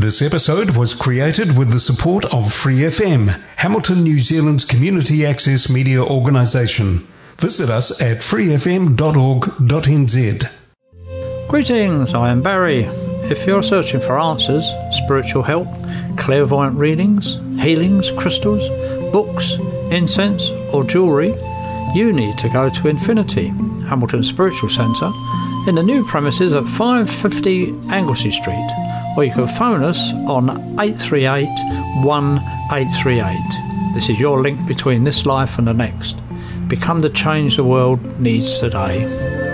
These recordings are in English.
This episode was created with the support of Free FM, Hamilton, New Zealand's community access media organisation. Visit us at freefm.org.nz. Greetings, I am Barry. If you're searching for answers, spiritual help, clairvoyant readings, healings, crystals, books, incense or jewellery, you need to go to Infinity, Hamilton Spiritual Centre, in the new premises at 550 Anglesey Street, or you can phone us on 838 1838. This is your link between this life and the next. Become the change the world needs today.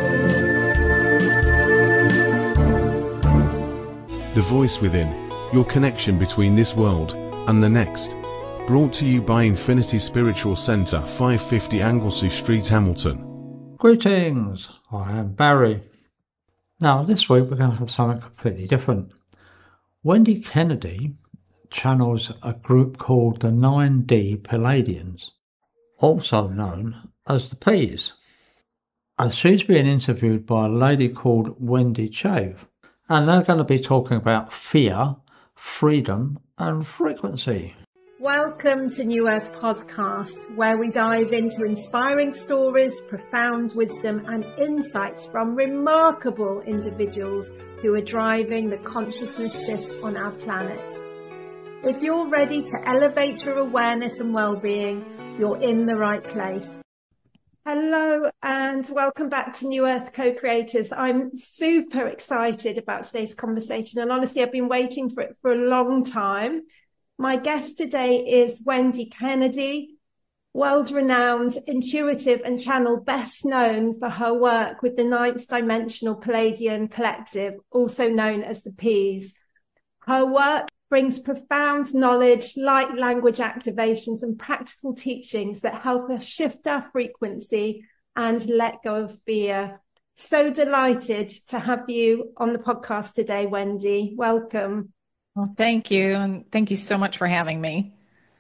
The Voice Within, your connection between this world and the next. Brought to you by Infinity Spiritual Centre, 550 Anglesey Street, Hamilton. Greetings, I am Barry. Now this week we're going to have something completely different. Wendy Kennedy channels a group called the 9D Pleiadians, also known as the P's. And she's being interviewed by a lady called Wendy Chave. And they're going to be talking about fear, freedom and frequency. Welcome to New Earth Podcast, where we dive into inspiring stories, profound wisdom and insights from remarkable individuals who are driving the consciousness shift on our planet. If you're ready to elevate your awareness and well-being, you're in the right place. Hello and welcome back to New Earth Co-Creators. I'm super excited about today's conversation, and honestly I've been waiting for it for a long time. My guest today is Wendy Kennedy, world-renowned intuitive and channel, best known for her work with the Ninth Dimensional Pleiadian Collective, also known as the P's. Her work brings profound knowledge, light language activations and practical teachings that help us shift our frequency and let go of fear. So delighted to have you on the podcast today, Wendy. Welcome. Well, thank you. And thank you so much for having me.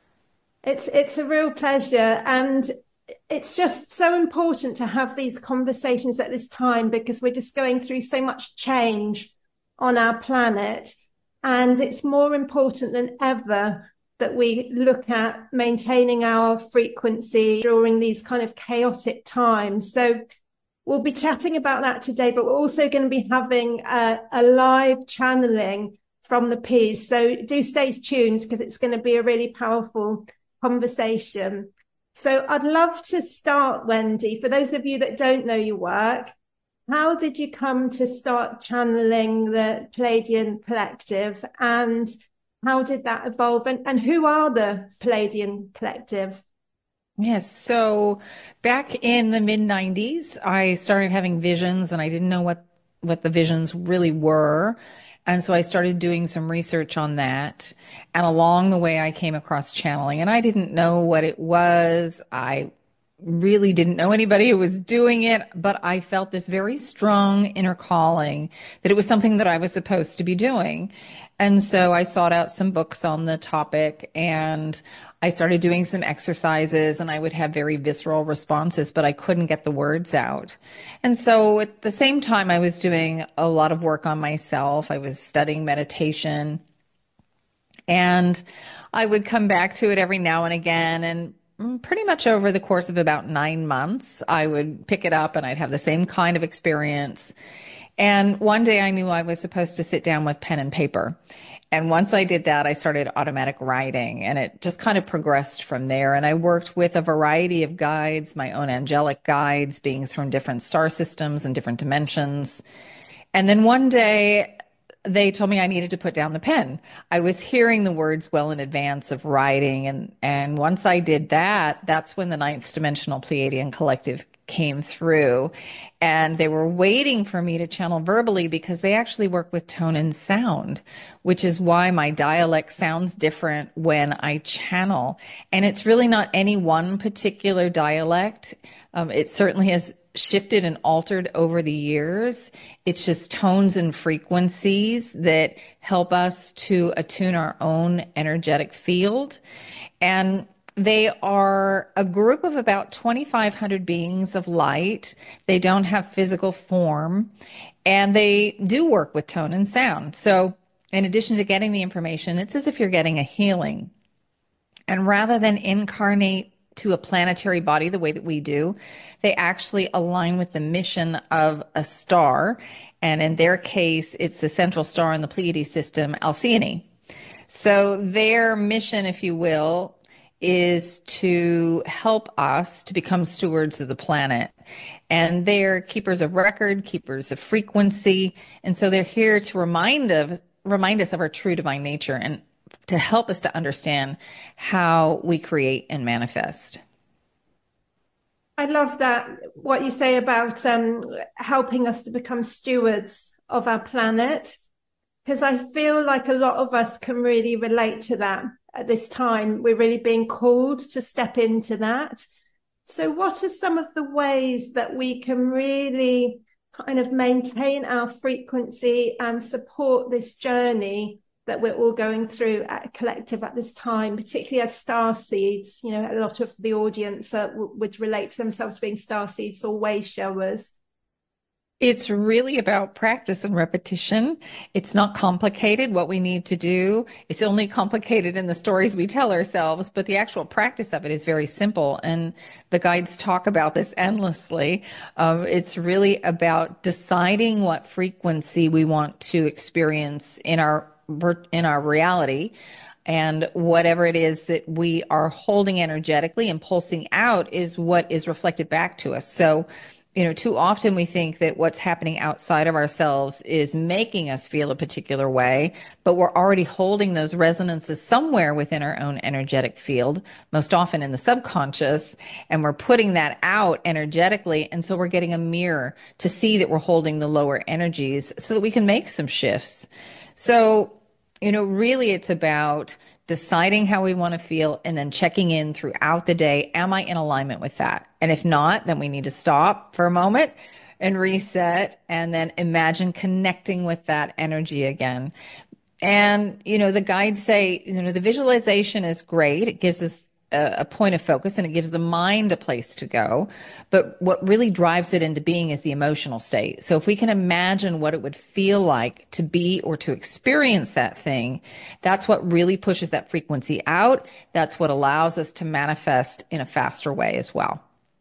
It's a real pleasure. And it's just so important to have these conversations at this time because we're just going through so much change on our planet. And it's more important than ever that we look at maintaining our frequency during these kind of chaotic times. So we'll be chatting about that today, but we're also going to be having a live channeling from the P's. So do stay tuned because it's going to be a really powerful conversation. So I'd love to start, Wendy, for those of you that don't know your work, how did you come to start channeling the Pleiadian Collective, and how did that evolve? And who are the Pleiadian Collective? Yes. So back in the mid-90s, I started having visions and I didn't know what the visions really were. And so I started doing some research on that. And along the way, I came across channeling, and I didn't know what it was. I really didn't know anybody who was doing it, but I felt this very strong inner calling that it was something that I was supposed to be doing. And so I sought out some books on the topic, and I started doing some exercises, and I would have very visceral responses, but I couldn't get the words out. And so at the same time, I was doing a lot of work on myself. I was studying meditation, and I would come back to it every now and again. And pretty much over the course of about 9 months, I would pick it up and I'd have the same kind of experience. And one day I knew I was supposed to sit down with pen and paper. And once I did that, I started automatic writing, and it just kind of progressed from there. And I worked with a variety of guides, my own angelic guides, beings from different star systems and different dimensions. And then one day they told me I needed to put down the pen. I was hearing the words well in advance of writing. And once I did that, that's when the Ninth Dimensional Pleiadian Collective came through. And they were waiting for me to channel verbally because they actually work with tone and sound, which is why my dialect sounds different when I channel. And it's really not any one particular dialect. It certainly has shifted and altered over the years. It's just tones and frequencies that help us to attune our own energetic field. And they are a group of about 2,500 beings of light. They don't have physical form, and they do work with tone and sound. So in addition to getting the information, it's as if you're getting a healing. And rather than incarnate to a planetary body the way that we do, they actually align with the mission of a star. And in their case, it's the central star in the Pleiades system, Alcyone. So their mission, if you will, is to help us to become stewards of the planet. And they're keepers of record, keepers of frequency. And so they're here to remind us of our true divine nature and to help us to understand how we create and manifest. I love that, what you say about helping us to become stewards of our planet, because I feel like a lot of us can really relate to that at this time. We're really being called to step into that. So what are some of the ways that we can really kind of maintain our frequency and support this journey that we're all going through at a collective at this time, particularly as star seeds? You know, a lot of the audience would relate to themselves being star seeds or way showers. It's really about practice and repetition. It's not complicated what we need to do. It's only complicated in the stories we tell ourselves, but the actual practice of it is very simple. And the guides talk about this endlessly. It's really about deciding what frequency we want to experience in our reality. And whatever it is that we are holding energetically and pulsing out is what is reflected back to us. So, you know, too often we think that what's happening outside of ourselves is making us feel a particular way, but we're already holding those resonances somewhere within our own energetic field, most often in the subconscious, and we're putting that out energetically. And so we're getting a mirror to see that we're holding the lower energies so that we can make some shifts. So, you know, really it's about deciding how we want to feel and then checking in throughout the day. Am I in alignment with that? And if not, then we need to stop for a moment and reset and then imagine connecting with that energy again. And, you know, the guides say, you know, the visualization is great. It gives us a point of focus and it gives the mind a place to go. But what really drives it into being is the emotional state. So if we can imagine what it would feel like to be or to experience that thing, that's what really pushes that frequency out. That's what allows us to manifest in a faster way as well.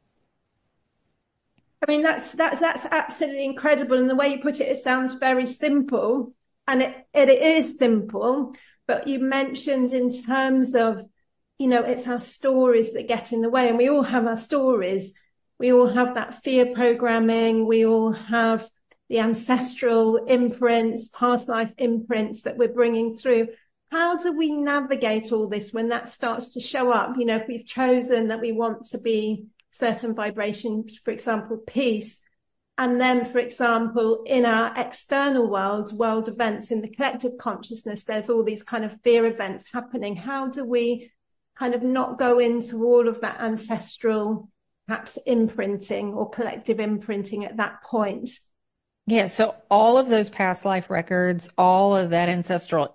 I mean, that's absolutely incredible. And the way you put it sounds very simple, and it is simple, but you mentioned in terms of, you know, it's our stories that get in the way, and we all have our stories. We all have that fear programming. We all have the ancestral imprints, past life imprints that we're bringing through. How do we navigate all this when that starts to show up? You know, if we've chosen that we want to be certain vibrations, for example, peace, and then, for example, in our external world events, in the collective consciousness, there's all these kind of fear events happening. How do we kind of not go into all of that ancestral, perhaps imprinting or collective imprinting at that point? Yeah, so all of those past life records, all of that ancestral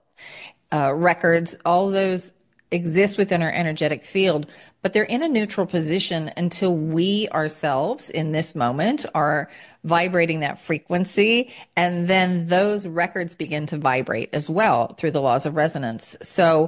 records, all those exist within our energetic field, but they're in a neutral position until we ourselves in this moment are vibrating that frequency. And then those records begin to vibrate as well through the laws of resonance. So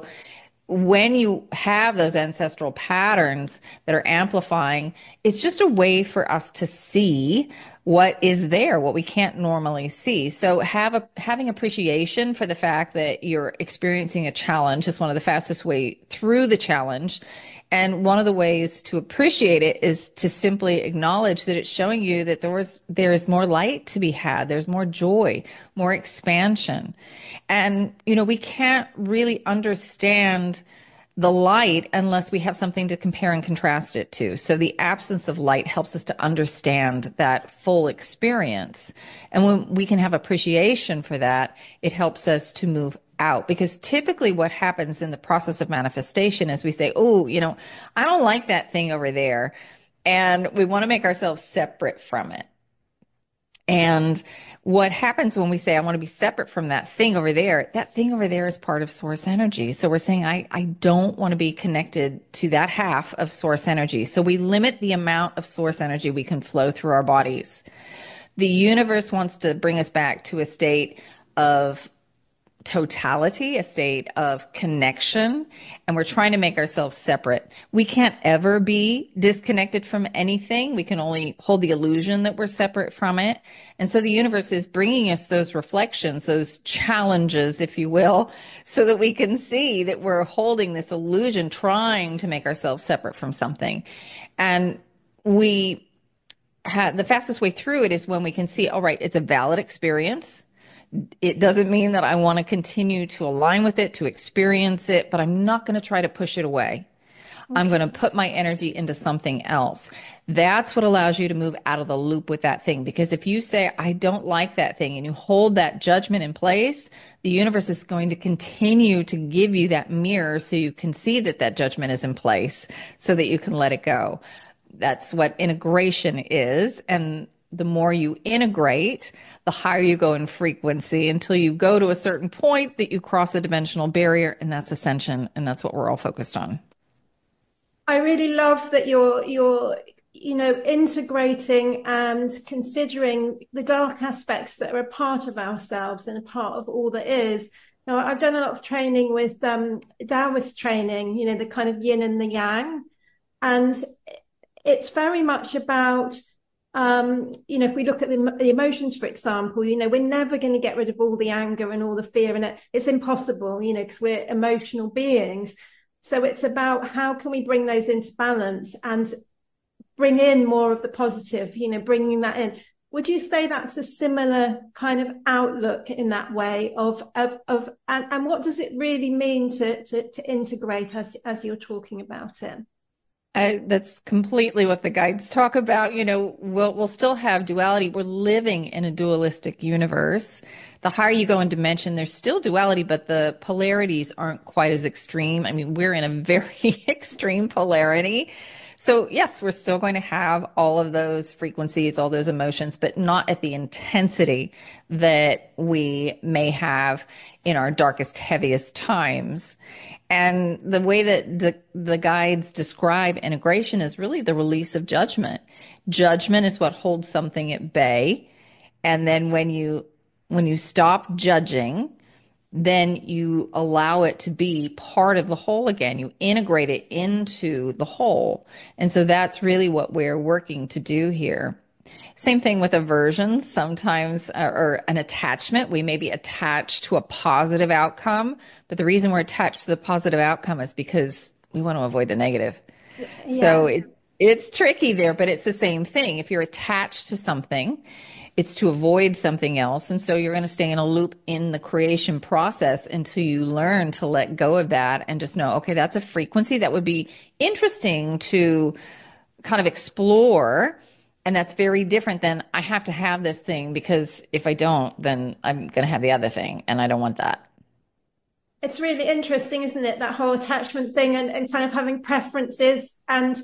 when you have those ancestral patterns that are amplifying, it's just a way for us to see what is there, what we can't normally see. So having appreciation for the fact that you're experiencing a challenge is one of the fastest way through the challenge. And one of the ways to appreciate it is to simply acknowledge that it's showing you that there is more light to be had. There's more joy, more expansion. And, you know, we can't really understand the light unless we have something to compare and contrast it to. So the absence of light helps us to understand that full experience. And when we can have appreciation for that, it helps us to move out. Because typically what happens in the process of manifestation is we say, oh, you know, I don't like that thing over there. And we want to make ourselves separate from it. And what happens when we say, I want to be separate from that thing over there is part of source energy. So we're saying, I don't want to be connected to that half of source energy. So we limit the amount of source energy we can flow through our bodies. The universe wants to bring us back to a state of totality, a state of connection, and we're trying to make ourselves separate. We can't ever be disconnected from anything. We can only hold the illusion that we're separate from it. And so the universe is bringing us those reflections, those challenges, if you will, so that we can see that we're holding this illusion, trying to make ourselves separate from something. And the fastest way through it is when we can see, all right, it's a valid experience. It doesn't mean that I want to continue to align with it, to experience it, but I'm not going to try to push it away. Okay. I'm going to put my energy into something else. That's what allows you to move out of the loop with that thing. Because if you say, I don't like that thing, and you hold that judgment in place, the universe is going to continue to give you that mirror so you can see that that judgment is in place so that you can let it go. That's what integration is. And the more you integrate, the higher you go in frequency until you go to a certain point that you cross a dimensional barrier, and that's ascension. And that's what we're all focused on. I really love that you're integrating and considering the dark aspects that are a part of ourselves and a part of all that is. Now, I've done a lot of training with Taoist training, the kind of yin and the yang. And it's very much about if we look at the emotions, for example, we're never going to get rid of all the anger and all the fear, and it's impossible, because we're emotional beings. So it's about how can we bring those into balance and bring in more of the positive, bringing that in. Would you say that's a similar kind of outlook in that way and what does it really mean to integrate as you're talking about it? That's completely what the guides talk about. We'll still have duality. We're living in a dualistic universe. The higher you go in dimension, there's still duality, but the polarities aren't quite as extreme. I mean, we're in a very extreme polarity. So yes, we're still going to have all of those frequencies, all those emotions, but not at the intensity that we may have in our darkest, heaviest times. And the way that the guides describe integration is really the release of judgment. Judgment is what holds something at bay. And then when you stop judging, then you allow it to be part of the whole again. You integrate it into the whole. And so that's really what we're working to do here. Same thing with aversions sometimes, or an attachment. We may be attached to a positive outcome, but the reason we're attached to the positive outcome is because we want to avoid the negative. Yeah. So it's tricky there, but it's the same thing. If you're attached to something, it's to avoid something else. And so you're going to stay in a loop in the creation process until you learn to let go of that and just know, okay, that's a frequency that would be interesting to kind of explore. And that's very different than I have to have this thing because if I don't, then I'm going to have the other thing. And I don't want that. It's really interesting, isn't it? That whole attachment thing and kind of having preferences. And,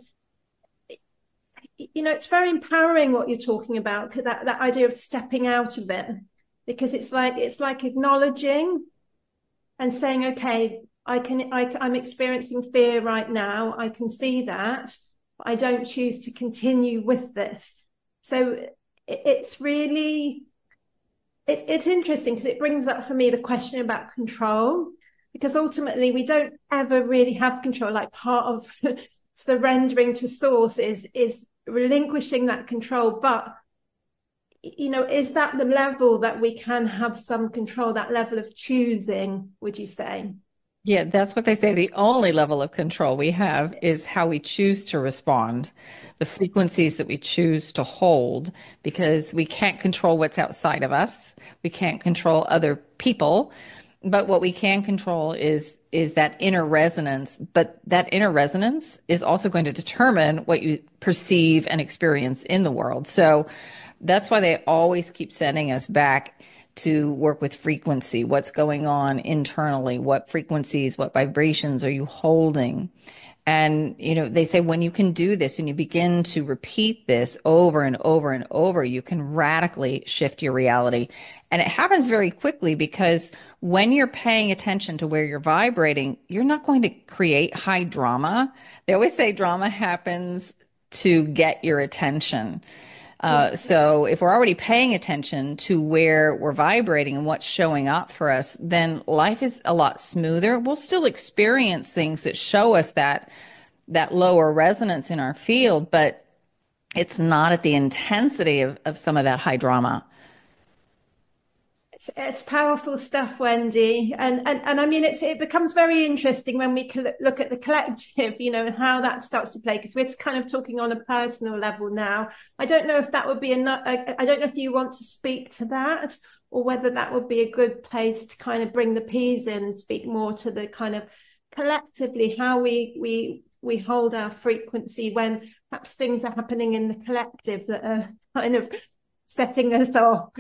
it's very empowering what you're talking about, that idea of stepping out of it, because it's like acknowledging and saying, okay, I'm experiencing fear right now. I can see that. I don't choose to continue with this. So it's really, it's interesting because it brings up for me the question about control, because ultimately we don't ever really have control. Like part of surrendering to source is relinquishing that control. But, is that the level that we can have some control, that level of choosing, would you say? Yeah, that's what they say. The only level of control we have is how we choose to respond, the frequencies that we choose to hold, because we can't control what's outside of us. We can't control other people. But what we can control is that inner resonance. But that inner resonance is also going to determine what you perceive and experience in the world. So that's why they always keep sending us back to work with frequency, what's going on internally, what frequencies, what vibrations are you holding? And, they say when you can do this and you begin to repeat this over and over and over, you can radically shift your reality. And it happens very quickly because when you're paying attention to where you're vibrating, you're not going to create high drama. They always say drama happens to get your attention. So if we're already paying attention to where we're vibrating and what's showing up for us, then life is a lot smoother. We'll still experience things that show us that lower resonance in our field, but it's not at the intensity of some of that high drama. It's powerful stuff, Wendy. And I mean, it becomes very interesting when we look at the collective, and how that starts to play, because we're kind of talking on a personal level now. I don't know if that would be I don't know if you want to speak to that, or whether that would be a good place to kind of bring the P's in and speak more to the kind of collectively how we hold our frequency when perhaps things are happening in the collective that are kind of setting us off.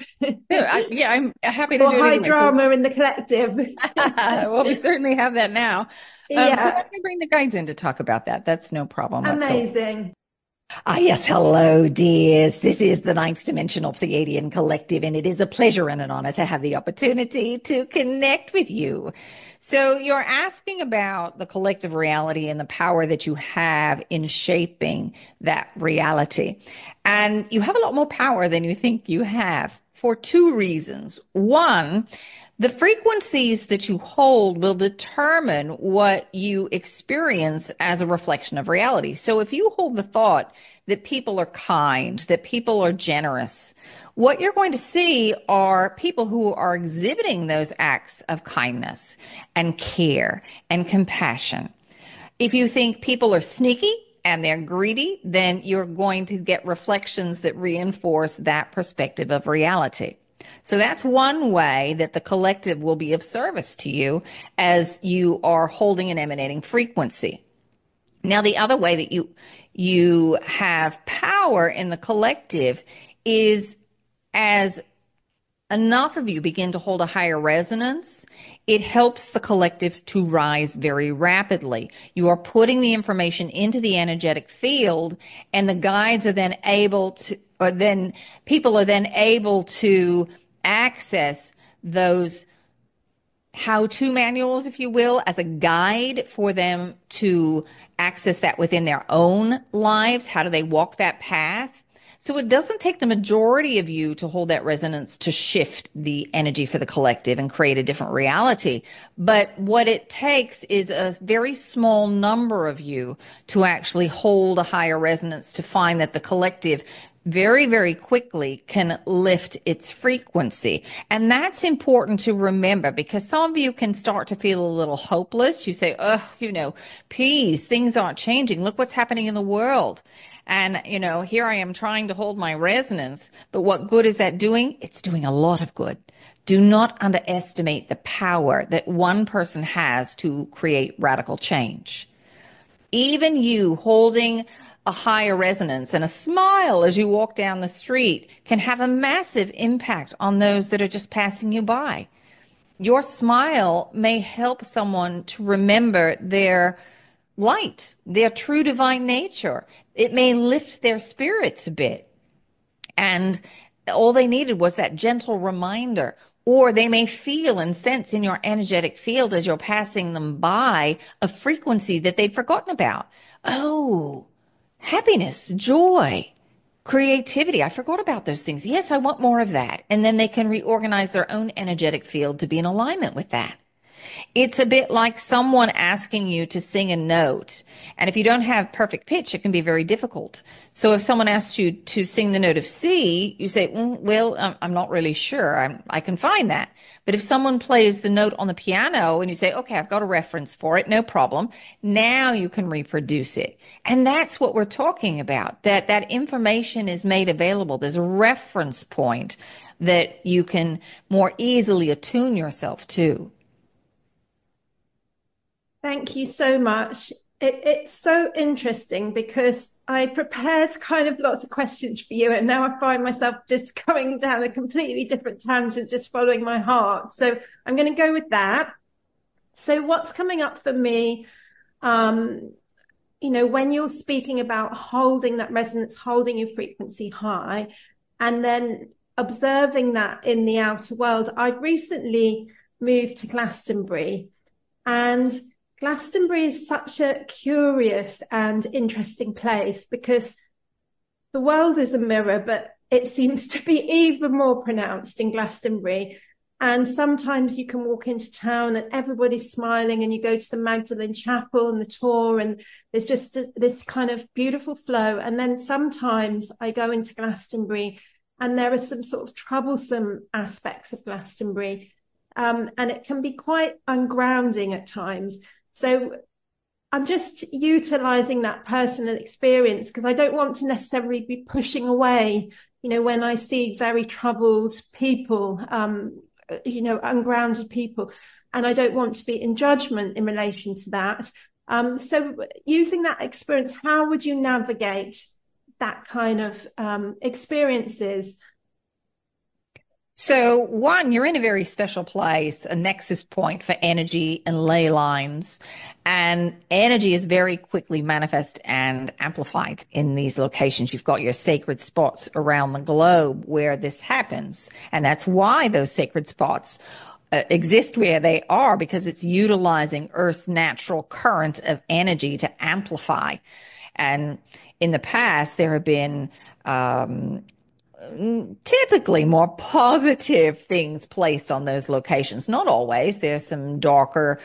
Yeah, I'm happy to or do it. High drama in the collective. Well, we certainly have that now. So let me bring the guides in to talk about that. That's no problem. Amazing. Yes. Hello, dears. This is the Ninth Dimensional Pleiadian Collective, and it is a pleasure and an honor to have the opportunity to connect with you. So you're asking about the collective reality and the power that you have in shaping that reality. And you have a lot more power than you think you have for two reasons. One, the frequencies that you hold will determine what you experience as a reflection of reality. So if you hold the thought that people are kind, that people are generous, what you're going to see are people who are exhibiting those acts of kindness and care and compassion. If you think people are sneaky and they're greedy, then you're going to get reflections that reinforce that perspective of reality. So that's one way that the collective will be of service to you as you are holding and emanating frequency. Now, the other way that you have power in the collective is as enough of you begin to hold a higher resonance, it helps the collective to rise very rapidly. You are putting the information into the energetic field, and the guides are then able to, or then people are then able to access those how-to manuals, if you will, as a guide for them to access that within their own lives. How do they walk that path? So it doesn't take the majority of you to hold that resonance to shift the energy for the collective and create a different reality. But what it takes is a very small number of you to actually hold a higher resonance to find that the collective very, very quickly can lift its frequency. And that's important to remember, because some of you can start to feel a little hopeless. You say, please, things aren't changing. Look what's happening in the world. And, here I am trying to hold my resonance, but what good is that doing? It's doing a lot of good. Do not underestimate the power that one person has to create radical change. Even you holding a higher resonance and a smile as you walk down the street can have a massive impact on those that are just passing you by. Your smile may help someone to remember their light, their true divine nature. It may lift their spirits a bit. And all they needed was that gentle reminder. Or they may feel and sense in your energetic field as you're passing them by a frequency that they'd forgotten about. Oh, happiness, joy, creativity. I forgot about those things. Yes, I want more of that. And then they can reorganize their own energetic field to be in alignment with that. It's a bit like someone asking you to sing a note. And if you don't have perfect pitch, it can be very difficult. So if someone asks you to sing the note of C, you say, I'm not really sure. I can find that. But if someone plays the note on the piano and you say, okay, I've got a reference for it, no problem. Now you can reproduce it. And that's what we're talking about, that information is made available. There's a reference point that you can more easily attune yourself to. Thank you so much. It's so interesting because I prepared kind of lots of questions for you, and now I find myself just going down a completely different tangent, just following my heart. So I'm going to go with that. So what's coming up for me, when you're speaking about holding that resonance, holding your frequency high, and then observing that in the outer world. I've recently moved to Glastonbury, and Glastonbury is such a curious and interesting place because the world is a mirror, but it seems to be even more pronounced in Glastonbury. And sometimes you can walk into town and everybody's smiling, and you go to the Magdalen Chapel and the tour, and there's just this kind of beautiful flow. And then sometimes I go into Glastonbury and there are some sort of troublesome aspects of Glastonbury. And it can be quite ungrounding at times. So I'm just utilizing that personal experience, because I don't want to necessarily be pushing away, when I see very troubled people, ungrounded people, and I don't want to be in judgment in relation to that. So using that experience, how would you navigate that kind of experiences? So, one, you're in a very special place, a nexus point for energy and ley lines. And energy is very quickly manifest and amplified in these locations. You've got your sacred spots around the globe where this happens. And that's why those sacred spots exist where they are, because it's utilizing Earth's natural current of energy to amplify. And in the past, there have been typically more positive things placed on those locations. Not always. There's some darker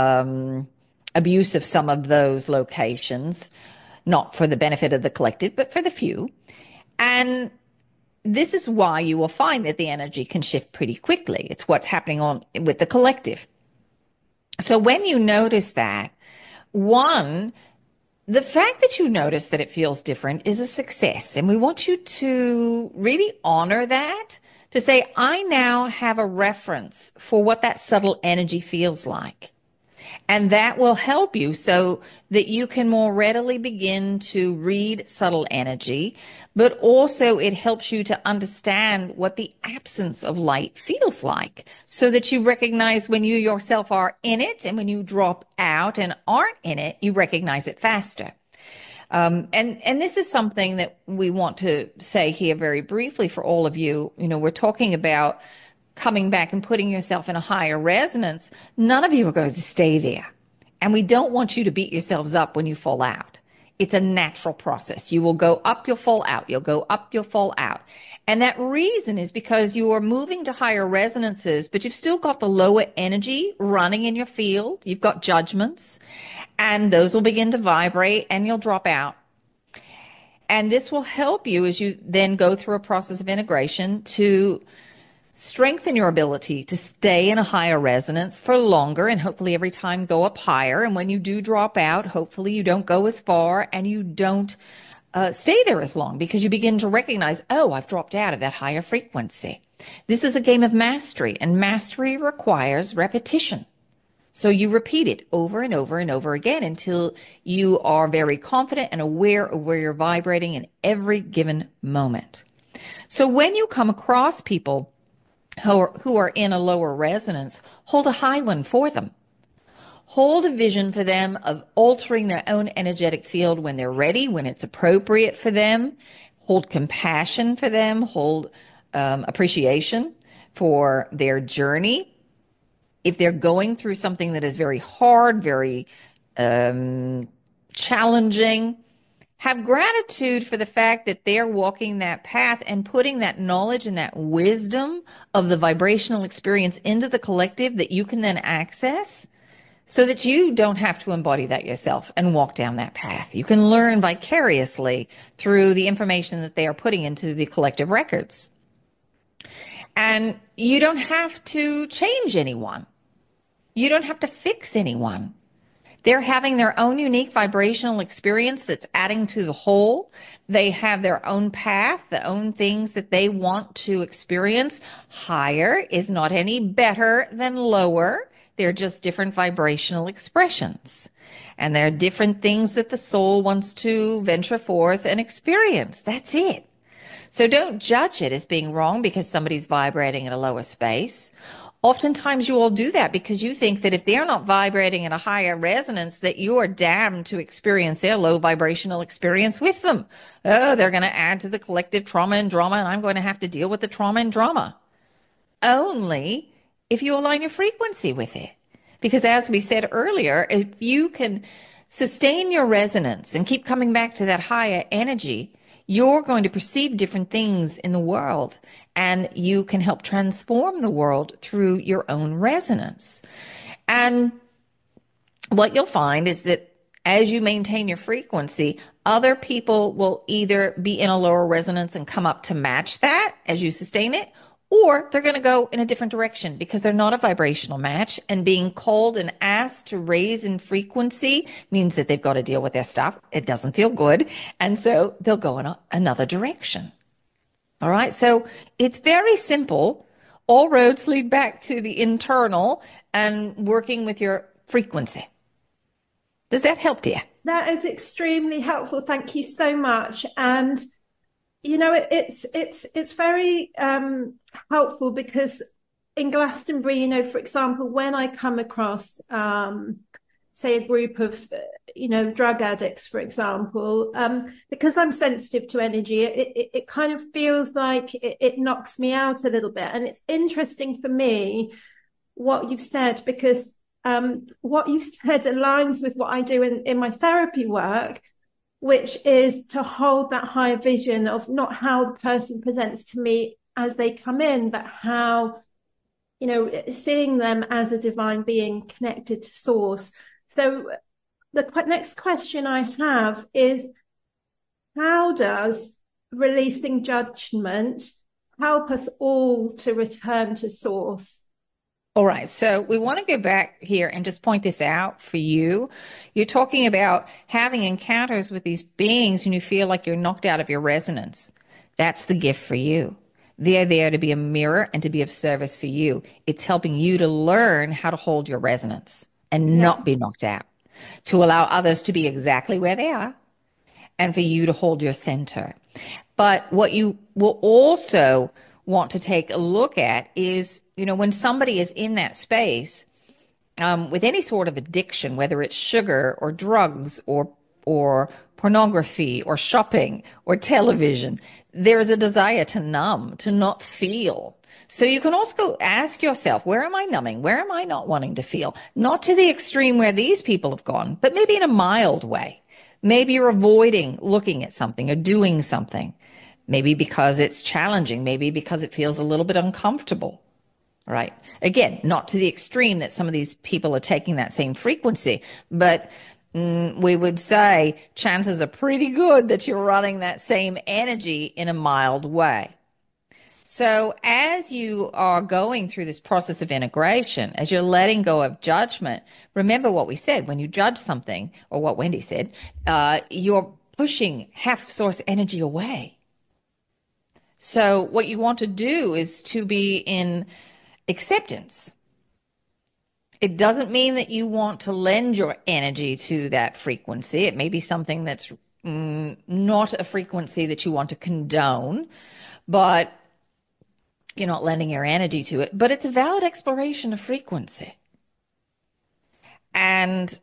abuse of some of those locations, not for the benefit of the collective, but for the few. And this is why you will find that the energy can shift pretty quickly. It's what's happening with the collective. So when you notice that, one, the fact that you notice that it feels different is a success. And we want you to really honor that, to say, I now have a reference for what that subtle energy feels like. And that will help you so that you can more readily begin to read subtle energy, but also it helps you to understand what the absence of light feels like, so that you recognize when you yourself are in it, and when you drop out and aren't in it, you recognize it faster. And this is something that we want to say here very briefly for all of you. We're talking about coming back and putting yourself in a higher resonance. None of you are going to stay there. And we don't want you to beat yourselves up when you fall out. It's a natural process. You will go up, you'll fall out. You'll go up, you'll fall out. And that reason is because you are moving to higher resonances, but you've still got the lower energy running in your field. You've got judgments, and those will begin to vibrate and you'll drop out. And this will help you as you then go through a process of integration to strengthen your ability to stay in a higher resonance for longer, and hopefully every time go up higher. And when you do drop out, hopefully you don't go as far and you don't stay there as long, because you begin to recognize, oh, I've dropped out of that higher frequency. This is a game of mastery, and mastery requires repetition. So you repeat it over and over and over again until you are very confident and aware of where you're vibrating in every given moment. So when you come across people who are in a lower resonance, hold a high one for them. Hold a vision for them of altering their own energetic field when they're ready, when it's appropriate for them. Hold compassion for them. Hold appreciation for their journey. If they're going through something that is very hard, very challenging, have gratitude for the fact that they're walking that path and putting that knowledge and that wisdom of the vibrational experience into the collective that you can then access, so that you don't have to embody that yourself and walk down that path. You can learn vicariously through the information that they are putting into the collective records. And you don't have to change anyone. You don't have to fix anyone. They're having their own unique vibrational experience that's adding to the whole. They have their own path, their own things that they want to experience. Higher is not any better than lower. They're just different vibrational expressions. And there are different things that the soul wants to venture forth and experience. That's it. So don't judge it as being wrong because somebody's vibrating at a lower space. Oftentimes you all do that because you think that if they're not vibrating at a higher resonance, that you are damned to experience their low vibrational experience with them. Oh, they're going to add to the collective trauma and drama, and I'm going to have to deal with the trauma and drama. Only if you align your frequency with it. Because as we said earlier, if you can sustain your resonance and keep coming back to that higher energy, you're going to perceive different things in the world, and you can help transform the world through your own resonance. And what you'll find is that as you maintain your frequency, other people will either be in a lower resonance and come up to match that as you sustain it, or they're going to go in a different direction because they're not a vibrational match. And being called and asked to raise in frequency means that they've got to deal with their stuff. It doesn't feel good. And so they'll go in another direction. All right. So it's very simple. All roads lead back to the internal and working with your frequency. Does that help, dear? That is extremely helpful. Thank you so much. And it's very helpful because in Glastonbury, for example, when I come across, say, a group of, drug addicts, for example, because I'm sensitive to energy, it kind of feels like it knocks me out a little bit. And it's interesting for me what you've said, because what you said aligns with what I do in my therapy work, which is to hold that higher vision of not how the person presents to me as they come in, but how, seeing them as a divine being connected to source. So the next question I have is, how does releasing judgment help us all to return to source? All right. So we want to go back here and just point this out for you. You're talking about having encounters with these beings and you feel like you're knocked out of your resonance. That's the gift for you. They're there to be a mirror and to be of service for you. It's helping you to learn how to hold your resonance and not be knocked out, to allow others to be exactly where they are and for you to hold your center. But what you will also want to take a look at is, when somebody is in that space with any sort of addiction, whether it's sugar or drugs or pornography or shopping or television, there is a desire to numb, to not feel. So you can also ask yourself, where am I numbing? Where am I not wanting to feel? Not to the extreme where these people have gone, but maybe in a mild way. Maybe you're avoiding looking at something or doing something. Maybe because it's challenging, maybe because it feels a little bit uncomfortable, right? Again, not to the extreme that some of these people are taking that same frequency, but we would say chances are pretty good that you're running that same energy in a mild way. So as you are going through this process of integration, as you're letting go of judgment, remember what we said, when you judge something, or what Wendy said, you're pushing half source energy away. So what you want to do is to be in acceptance. It doesn't mean that you want to lend your energy to that frequency. It may be something that's not a frequency that you want to condone, but you're not lending your energy to it. But it's a valid exploration of frequency. And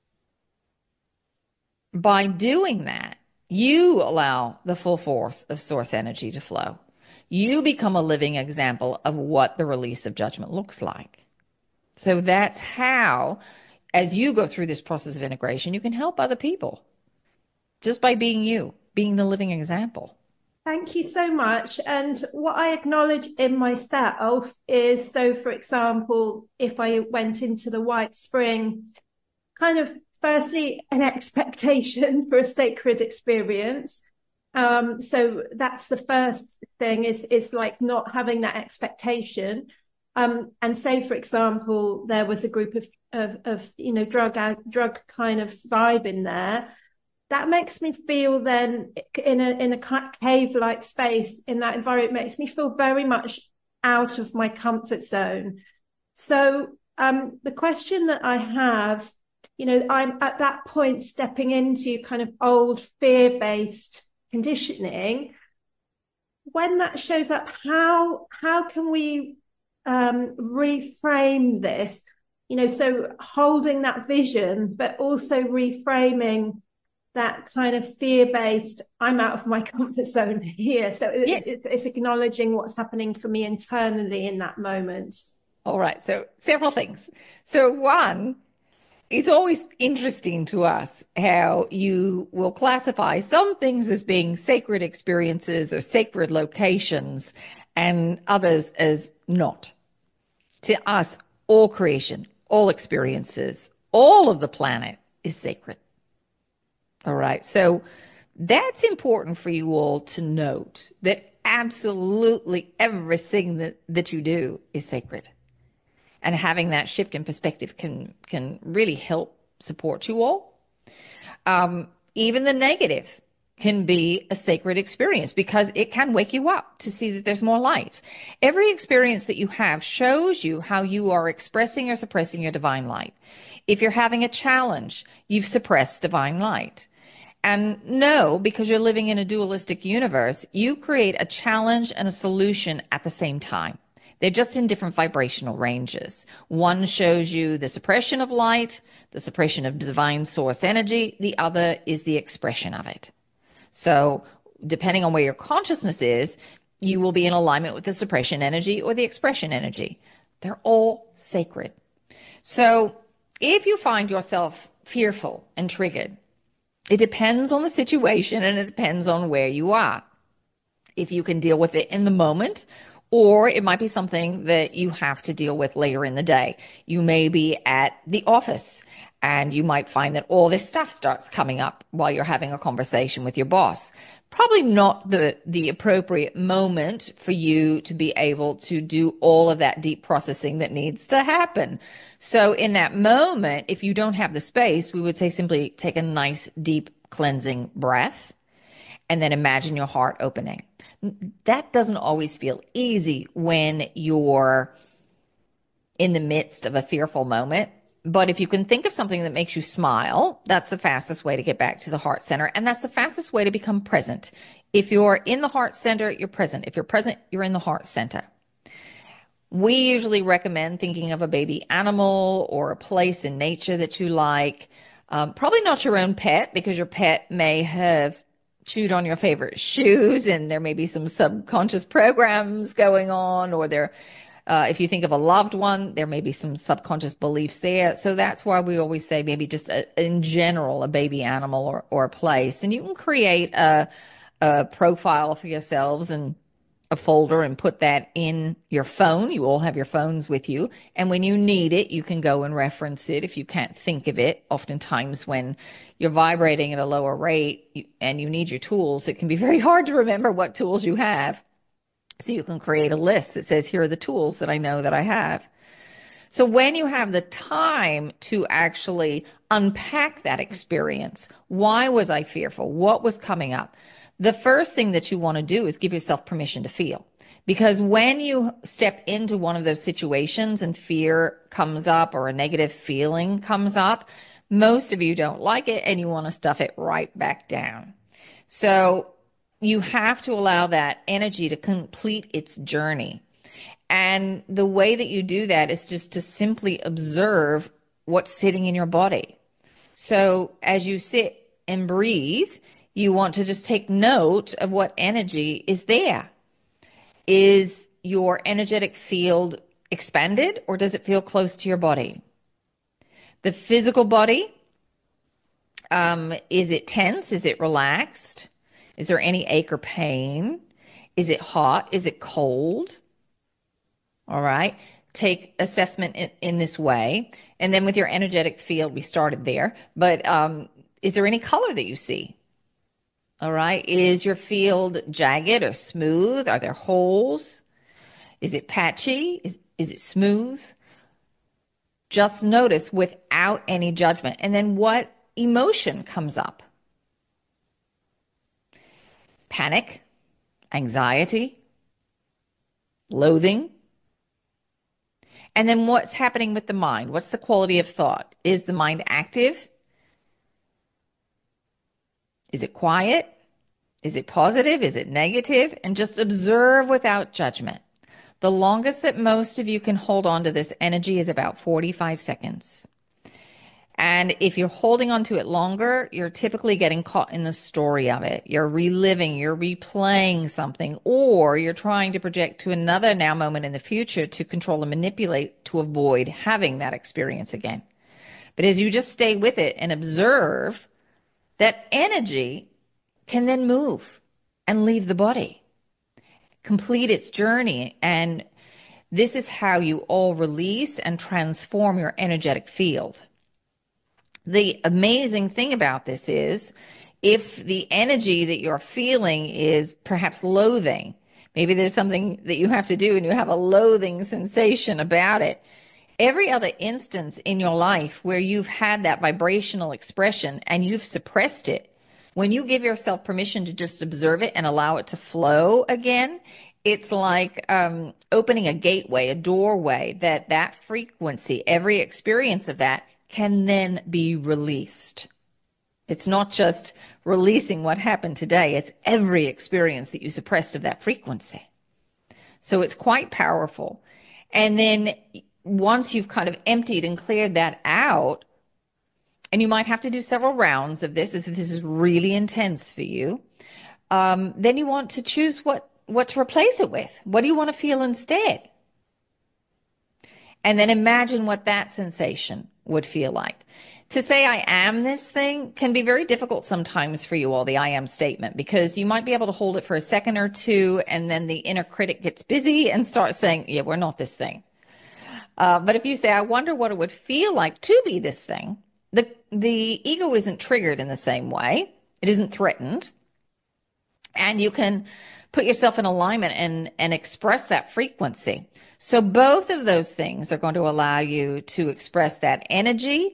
by doing that, you allow the full force of source energy to flow. You become a living example of what the release of judgment looks like. So that's how, as you go through this process of integration, you can help other people just by being you, being the living example. Thank you so much. And what I acknowledge in myself is, so for example, if I went into the White Spring, kind of firstly, an expectation for a sacred experience. So that's the first thing, is like not having that expectation. And say, for example, there was a group of drug kind of vibe in there. That makes me feel then in a cave-like space in that environment, makes me feel very much out of my comfort zone. So the question that I have, I'm at that point stepping into kind of old fear-based conditioning. When that shows up, how can we reframe this? So holding that vision, but also reframing that kind of fear-based, I'm out of my comfort zone here. So yes. It's acknowledging what's happening for me internally in that moment. All right. So several things. So one, It's always interesting to us how you will classify some things as being sacred experiences or sacred locations and others as not. To us, all creation, all experiences, all of the planet is sacred. All right. So that's important for you all to note, that absolutely everything that you do is sacred. And having that shift in perspective can really help support you all. Even the negative can be a sacred experience because it can wake you up to see that there's more light. Every experience that you have shows you how you are expressing or suppressing your divine light. If you're having a challenge, you've suppressed divine light. And no, because you're living in a dualistic universe, you create a challenge and a solution at the same time. They're just in different vibrational ranges. One shows you the suppression of light, the suppression of divine source energy. The other is the expression of it. So depending on where your consciousness is, you will be in alignment with the suppression energy or the expression energy. They're all sacred. So if you find yourself fearful and triggered, it depends on the situation and it depends on where you are. If you can deal with it in the moment, or it might be something that you have to deal with later in the day. You may be at the office and you might find that all this stuff starts coming up while you're having a conversation with your boss. Probably not the appropriate moment for you to be able to do all of that deep processing that needs to happen. So in that moment, if you don't have the space, we would say simply take a nice deep cleansing breath and then imagine your heart opening. That doesn't always feel easy when you're in the midst of a fearful moment. But if you can think of something that makes you smile, that's the fastest way to get back to the heart center. And that's the fastest way to become present. If you're in the heart center, you're present. If you're present, you're in the heart center. We usually recommend thinking of a baby animal or a place in nature that you like. Probably not your own pet, because your pet may have chewed on your favorite shoes and there may be some subconscious programs going on, or if you think of a loved one, there may be some subconscious beliefs there. So that's why we always say maybe just in general, a baby animal or a place. And you can create a profile for yourselves and a folder and put that in your phone. You all have your phones with you. And when you need it, you can go and reference it if you can't think of it. Oftentimes when you're vibrating at a lower rate and you need your tools, it can be very hard to remember what tools you have. So you can create a list that says, here are the tools that I know that I have. So when you have the time to actually unpack that experience, why was I fearful? What was coming up? The first thing that you want to do is give yourself permission to feel. Because when you step into one of those situations and fear comes up or a negative feeling comes up, most of you don't like it and you want to stuff it right back down. So you have to allow that energy to complete its journey. And the way that you do that is just to simply observe what's sitting in your body. So as you sit and breathe, you want to just take note of what energy is there. Is your energetic field expanded or does it feel close to your body? The physical body, is it tense? Is it relaxed? Is there any ache or pain? Is it hot? Is it cold? All right. Take assessment in this way. And then with your energetic field, we started there. But is there any color that you see? All right. Is your field jagged or smooth? Are there holes? Is it patchy? Is it smooth? Just notice without any judgment. And then what emotion comes up? Panic, anxiety, loathing. And then what's happening with the mind? What's the quality of thought? Is the mind active? Is it quiet? Is it positive? Is it negative? And just observe without judgment. The longest that most of you can hold on to this energy is about 45 seconds. And if you're holding on to it longer, you're typically getting caught in the story of it. You're reliving, you're replaying something, or you're trying to project to another now moment in the future to control and manipulate to avoid having that experience again. But as you just stay with it and observe, that energy can then move and leave the body, complete its journey. And this is how you all release and transform your energetic field. The amazing thing about this is, if the energy that you're feeling is perhaps loathing, maybe there's something that you have to do and you have a loathing sensation about it. Every other instance in your life where you've had that vibrational expression and you've suppressed it, when you give yourself permission to just observe it and allow it to flow again, it's like opening a gateway, a doorway, that frequency, every experience of that can then be released. It's not just releasing what happened today, it's every experience that you suppressed of that frequency. So it's quite powerful. And then once you've kind of emptied and cleared that out, and you might have to do several rounds of this if this is really intense for you, then you want to choose what to replace it with. What do you want to feel instead? And then imagine what that sensation would feel like. To say I am this thing can be very difficult sometimes for you all, the I am statement, because you might be able to hold it for a second or two, and then the inner critic gets busy and starts saying, yeah, we're not this thing. But if you say, I wonder what it would feel like to be this thing, the ego isn't triggered in the same way. It isn't threatened. And you can put yourself in alignment and express that frequency. So both of those things are going to allow you to express that energy.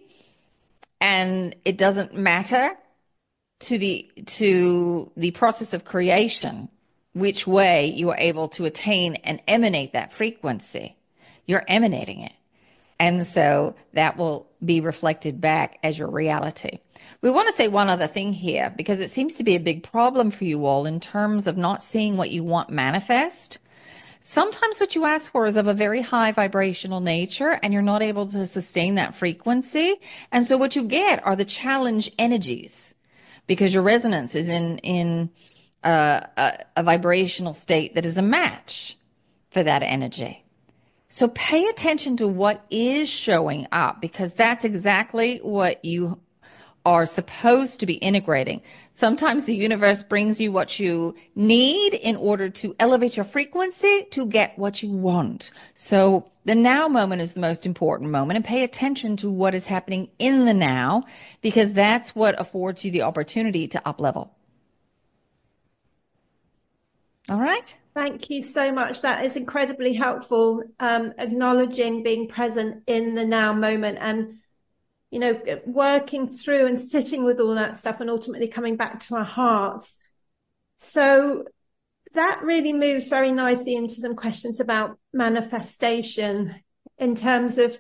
And it doesn't matter to the process of creation which way you are able to attain and emanate that frequency. You're emanating it. And so that will be reflected back as your reality. We want to say one other thing here, because it seems to be a big problem for you all in terms of not seeing what you want manifest. Sometimes what you ask for is of a very high vibrational nature, and you're not able to sustain that frequency. And so what you get are the challenge energies, because your resonance is in a vibrational state that is a match for that energy. So pay attention to what is showing up, because that's exactly what you are supposed to be integrating. Sometimes the universe brings you what you need in order to elevate your frequency to get what you want. So the now moment is the most important moment, and pay attention to what is happening in the now, because that's what affords you the opportunity to up level. All right. Thank you so much. That is incredibly helpful. Acknowledging being present in the now moment, and working through and sitting with all that stuff, and ultimately coming back to our hearts. So that really moves very nicely into some questions about manifestation, in terms of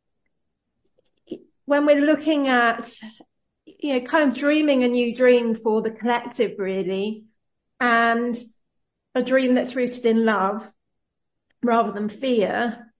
when we're looking at, kind of dreaming a new dream for the collective, really, and a dream that's rooted in love rather than fear.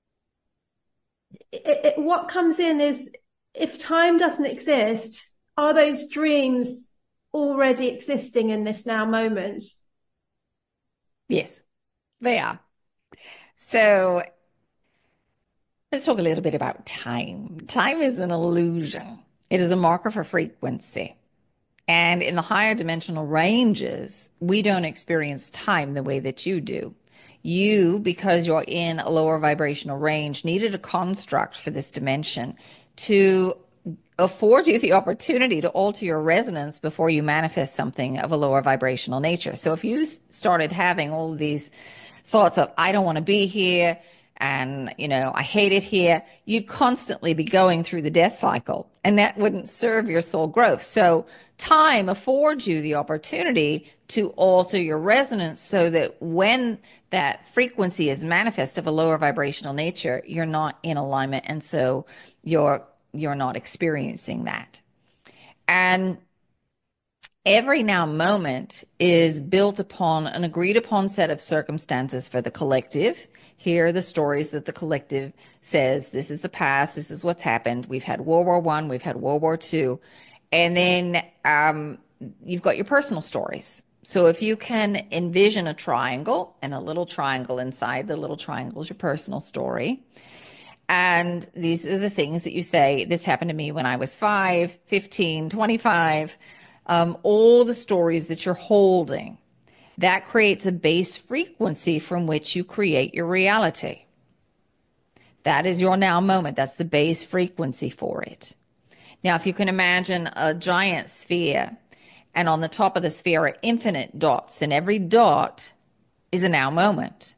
What comes in is, if time doesn't exist, are those dreams already existing in this now moment? Yes, they are. So let's talk a little bit about time. Time is an illusion. It is a marker for frequency. And in the higher dimensional ranges, we don't experience time the way that you do. You, because you're in a lower vibrational range, needed a construct for this dimension to afford you the opportunity to alter your resonance before you manifest something of a lower vibrational nature. So if you started having all these thoughts of, I don't want to be here, and, I hate it here, you'd constantly be going through the death cycle, and that wouldn't serve your soul growth. So time affords you the opportunity to alter your resonance so that when that frequency is manifest of a lower vibrational nature, you're not in alignment, and so you're not experiencing that. And every now moment is built upon an agreed upon set of circumstances for the collective. Here are the stories that the collective says, this is the past, this is what's happened. We've had World War I, we've had World War II. And then you've got your personal stories. So if you can envision a triangle and a little triangle inside, the little triangle is your personal story. And these are the things that you say, this happened to me when I was 5, 15, 25. All the stories that you're holding, that creates a base frequency from which you create your reality. That is your now moment. That's the base frequency for it. Now, if you can imagine a giant sphere, and on the top of the sphere are infinite dots, and every dot is a now moment.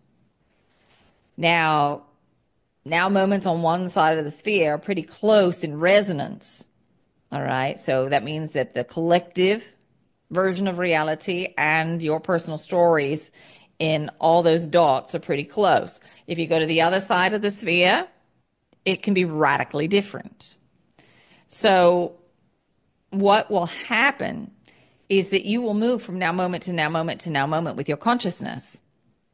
Now moments on one side of the sphere are pretty close in resonance. All right. So that means that the collective version of reality and your personal stories in all those dots are pretty close. If you go to the other side of the sphere, it can be radically different. So what will happen is that you will move from now moment to now moment to now moment with your consciousness.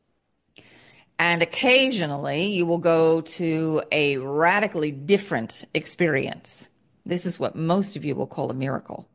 And occasionally you will go to a radically different experience. This is what most of you will call a miracle.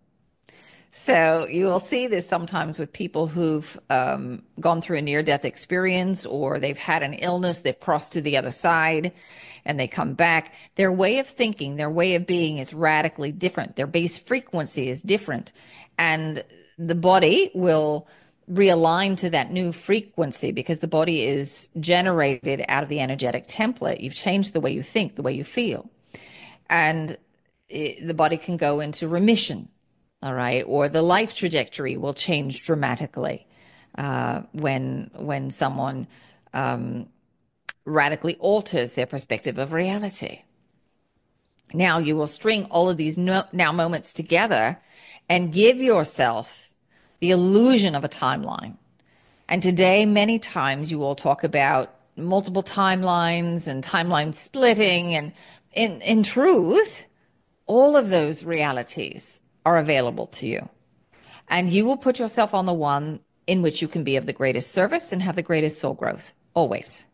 So you will see this sometimes with people who've gone through a near-death experience, or they've had an illness, they've crossed to the other side, and they come back. Their way of thinking, their way of being is radically different. Their base frequency is different. And the body will realign to that new frequency because the body is generated out of the energetic template. You've changed the way you think, the way you feel. And the body can go into remission, all right? Or the life trajectory will change dramatically when someone radically alters their perspective of reality. Now you will string all of these now moments together and give yourself the illusion of a timeline. And today, many times you will talk about multiple timelines and timeline splitting. And in truth, all of those realities are available to you. And you will put yourself on the one in which you can be of the greatest service and have the greatest soul growth, always.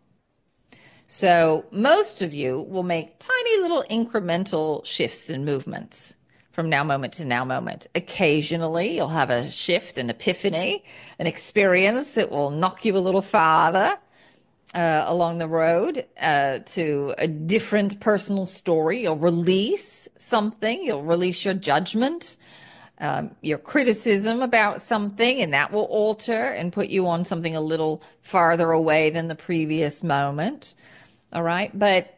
So most of you will make tiny little incremental shifts and movements from now moment to now moment. Occasionally, you'll have a shift, an epiphany, an experience that will knock you a little farther along the road to a different personal story. You'll release something. You'll release your judgment, your criticism about something, and that will alter and put you on something a little farther away than the previous moment. All right? But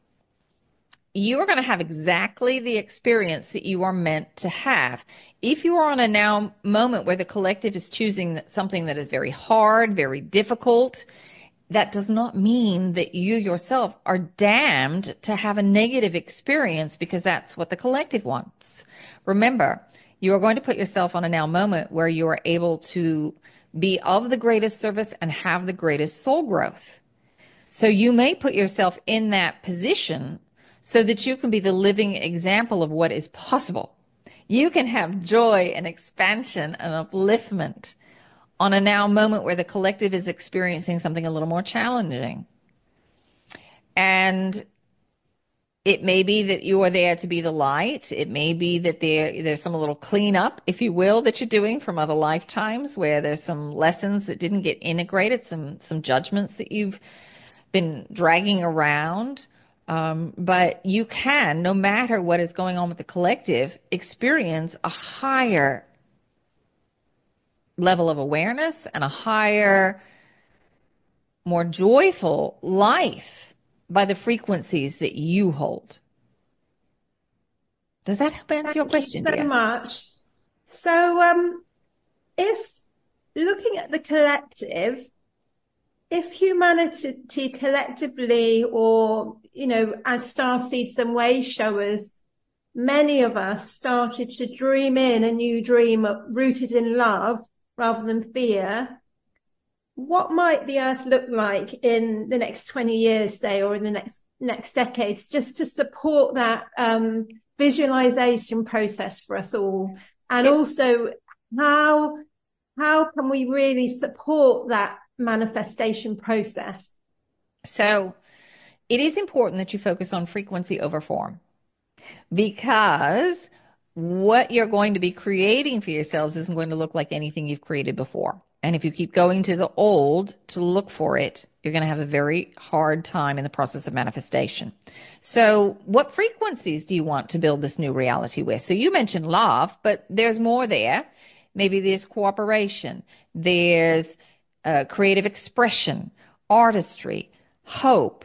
you are going to have exactly the experience that you are meant to have. If you are on a now moment where the collective is choosing something that is very hard, very difficult, that does not mean that you yourself are damned to have a negative experience because that's what the collective wants. Remember, you are going to put yourself on a now moment where you are able to be of the greatest service and have the greatest soul growth. So you may put yourself in that position so that you can be the living example of what is possible. You can have joy and expansion and upliftment on a now moment where the collective is experiencing something a little more challenging. And it may be that you are there to be the light. It may be that there's some little cleanup, if you will, that you're doing from other lifetimes where there's some lessons that didn't get integrated, some judgments that you've been dragging around. But you can, no matter what is going on with the collective, experience a higher level of awareness and a higher, more joyful life by the frequencies that you hold. Does that help answer your question, dear? Thank you so much. So, if looking at the collective, if humanity collectively, or, as star seeds and way showers, many of us started to dream in a new dream rooted in love rather than fear, what might the earth look like in the next 20 years, say, or in the next decades, just to support that visualization process for us all? And also, how can we really support that manifestation process? So it is important that you focus on frequency over form, because what you're going to be creating for yourselves isn't going to look like anything you've created before. And if you keep going to the old to look for it, you're going to have a very hard time in the process of manifestation. So what frequencies do you want to build this new reality with? So you mentioned love, but there's more there. Maybe there's cooperation. There's creative expression, artistry, hope,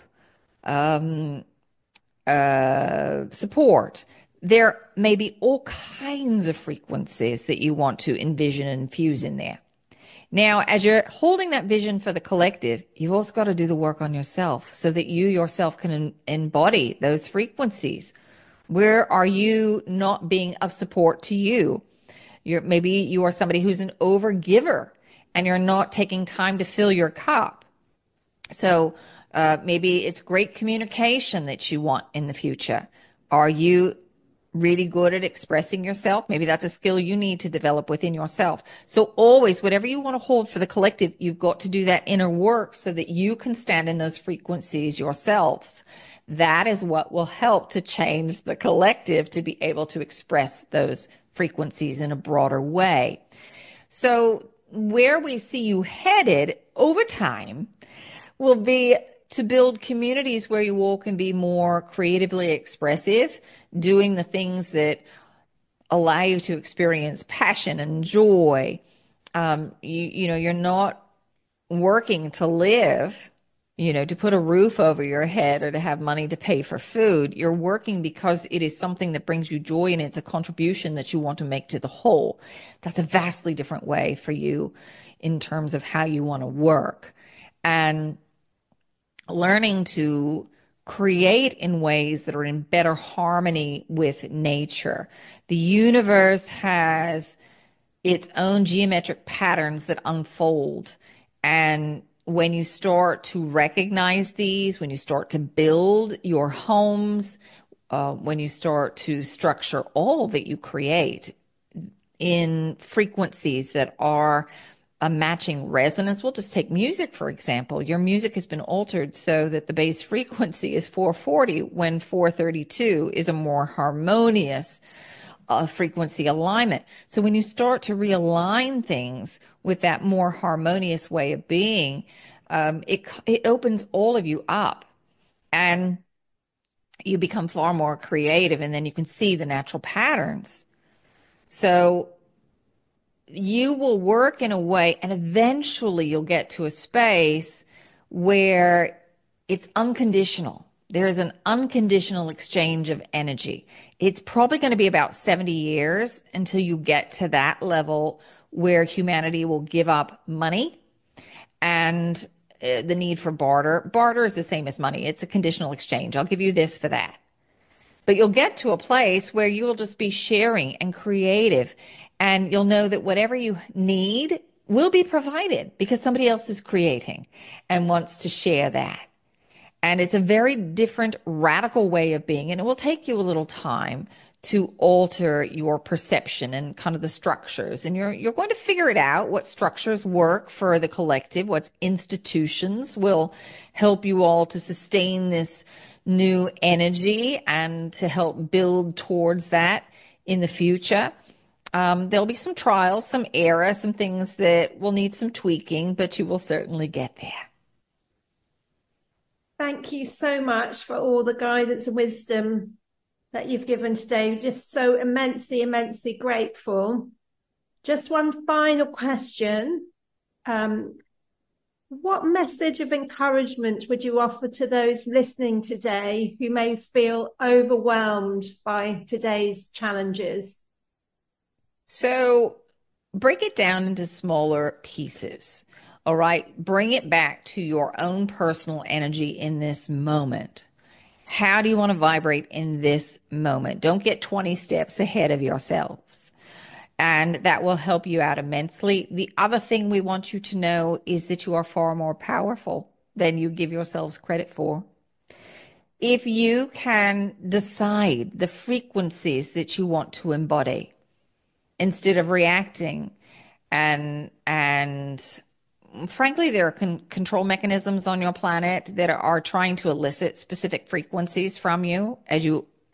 support. There may be all kinds of frequencies that you want to envision and infuse in there. Now, as you're holding that vision for the collective, you've also got to do the work on yourself so that you yourself can embody those frequencies. Where are you not being of support to you? Maybe you are somebody who's an overgiver and you're not taking time to fill your cup. So maybe it's great communication that you want in the future. Are you really good at expressing yourself? Maybe that's a skill you need to develop within yourself. So always, whatever you want to hold for the collective, you've got to do that inner work so that you can stand in those frequencies yourselves. That is what will help to change the collective to be able to express those frequencies in a broader way. So where we see you headed over time will be to build communities where you all can be more creatively expressive, doing the things that allow you to experience passion and joy. You're not working to live, to put a roof over your head or to have money to pay for food. You're working because it is something that brings you joy and it's a contribution that you want to make to the whole. That's a vastly different way for you in terms of how you want to work. And learning to create in ways that are in better harmony with nature. The universe has its own geometric patterns that unfold. And when you start to recognize these, when you start to build your homes, when you start to structure all that you create in frequencies that are a matching resonance. We'll just take music, for example. Your music has been altered so that the base frequency is 440 when 432 is a more harmonious frequency alignment. So when you start to realign things with that more harmonious way of being, it opens all of you up and you become far more creative, and then you can see the natural patterns. So you will work in a way, and eventually you'll get to a space where it's unconditional. There is an unconditional exchange of energy. It's probably going to be about 70 years until you get to that level where humanity will give up money and the need for barter. Barter is the same as money. It's a conditional exchange. I'll give you this for that. But you'll get to a place where you will just be sharing and creative, and you'll know that whatever you need will be provided because somebody else is creating and wants to share that. And it's a very different, radical way of being, and it will take you a little time to alter your perception and kind of the structures. And you're going to figure it out, what structures work for the collective, what institutions will help you all to sustain this new energy and to help build towards that in the future. There'll be some trials, some error, some things that will need some tweaking, but you will certainly get there. Thank you so much for all the guidance and wisdom that you've given today. Just so immensely, immensely grateful. Just one final question. What message of encouragement would you offer to those listening today who may feel overwhelmed by today's challenges? So break it down into smaller pieces. All right. Bring it back to your own personal energy in this moment. How do you want to vibrate in this moment? Don't get 20 steps ahead of yourselves. And that will help you out immensely. The other thing we want you to know is that you are far more powerful than you give yourselves credit for. If you can decide the frequencies that you want to embody instead of reacting, and frankly, there are control mechanisms on your planet that are trying to elicit specific frequencies from you as you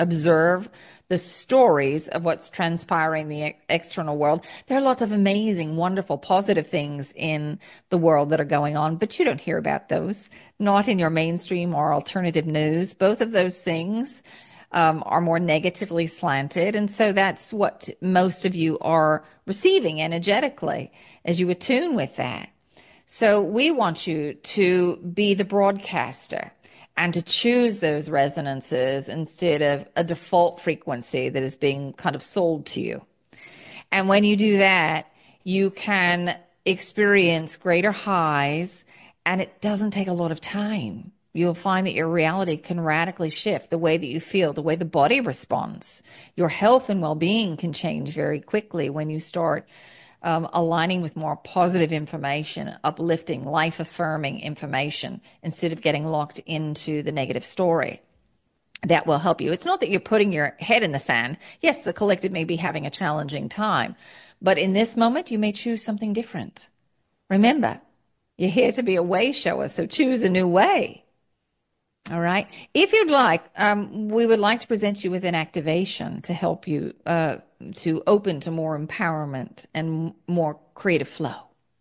observe the stories of what's transpiring in the external world. There are lots of amazing, wonderful, positive things in the world that are going on, but you don't hear about those, not in your mainstream or alternative news. Both of those things are more negatively slanted. And so that's what most of you are receiving energetically as you attune with that. So we want you to be the broadcaster and to choose those resonances instead of a default frequency that is being kind of sold to you. And when you do that, you can experience greater highs, and it doesn't take a lot of time. You'll find that your reality can radically shift, the way that you feel, the way the body responds. Your health and well-being can change very quickly when you start aligning with more positive information, uplifting, life-affirming information, instead of getting locked into the negative story. That will help you. It's not that you're putting your head in the sand. Yes, the collective may be having a challenging time, but in this moment, you may choose something different. Remember, you're here to be a way shower, so choose a new way. All right. If you'd like, we would like to present you with an activation to help you to open to more empowerment and more creative flow.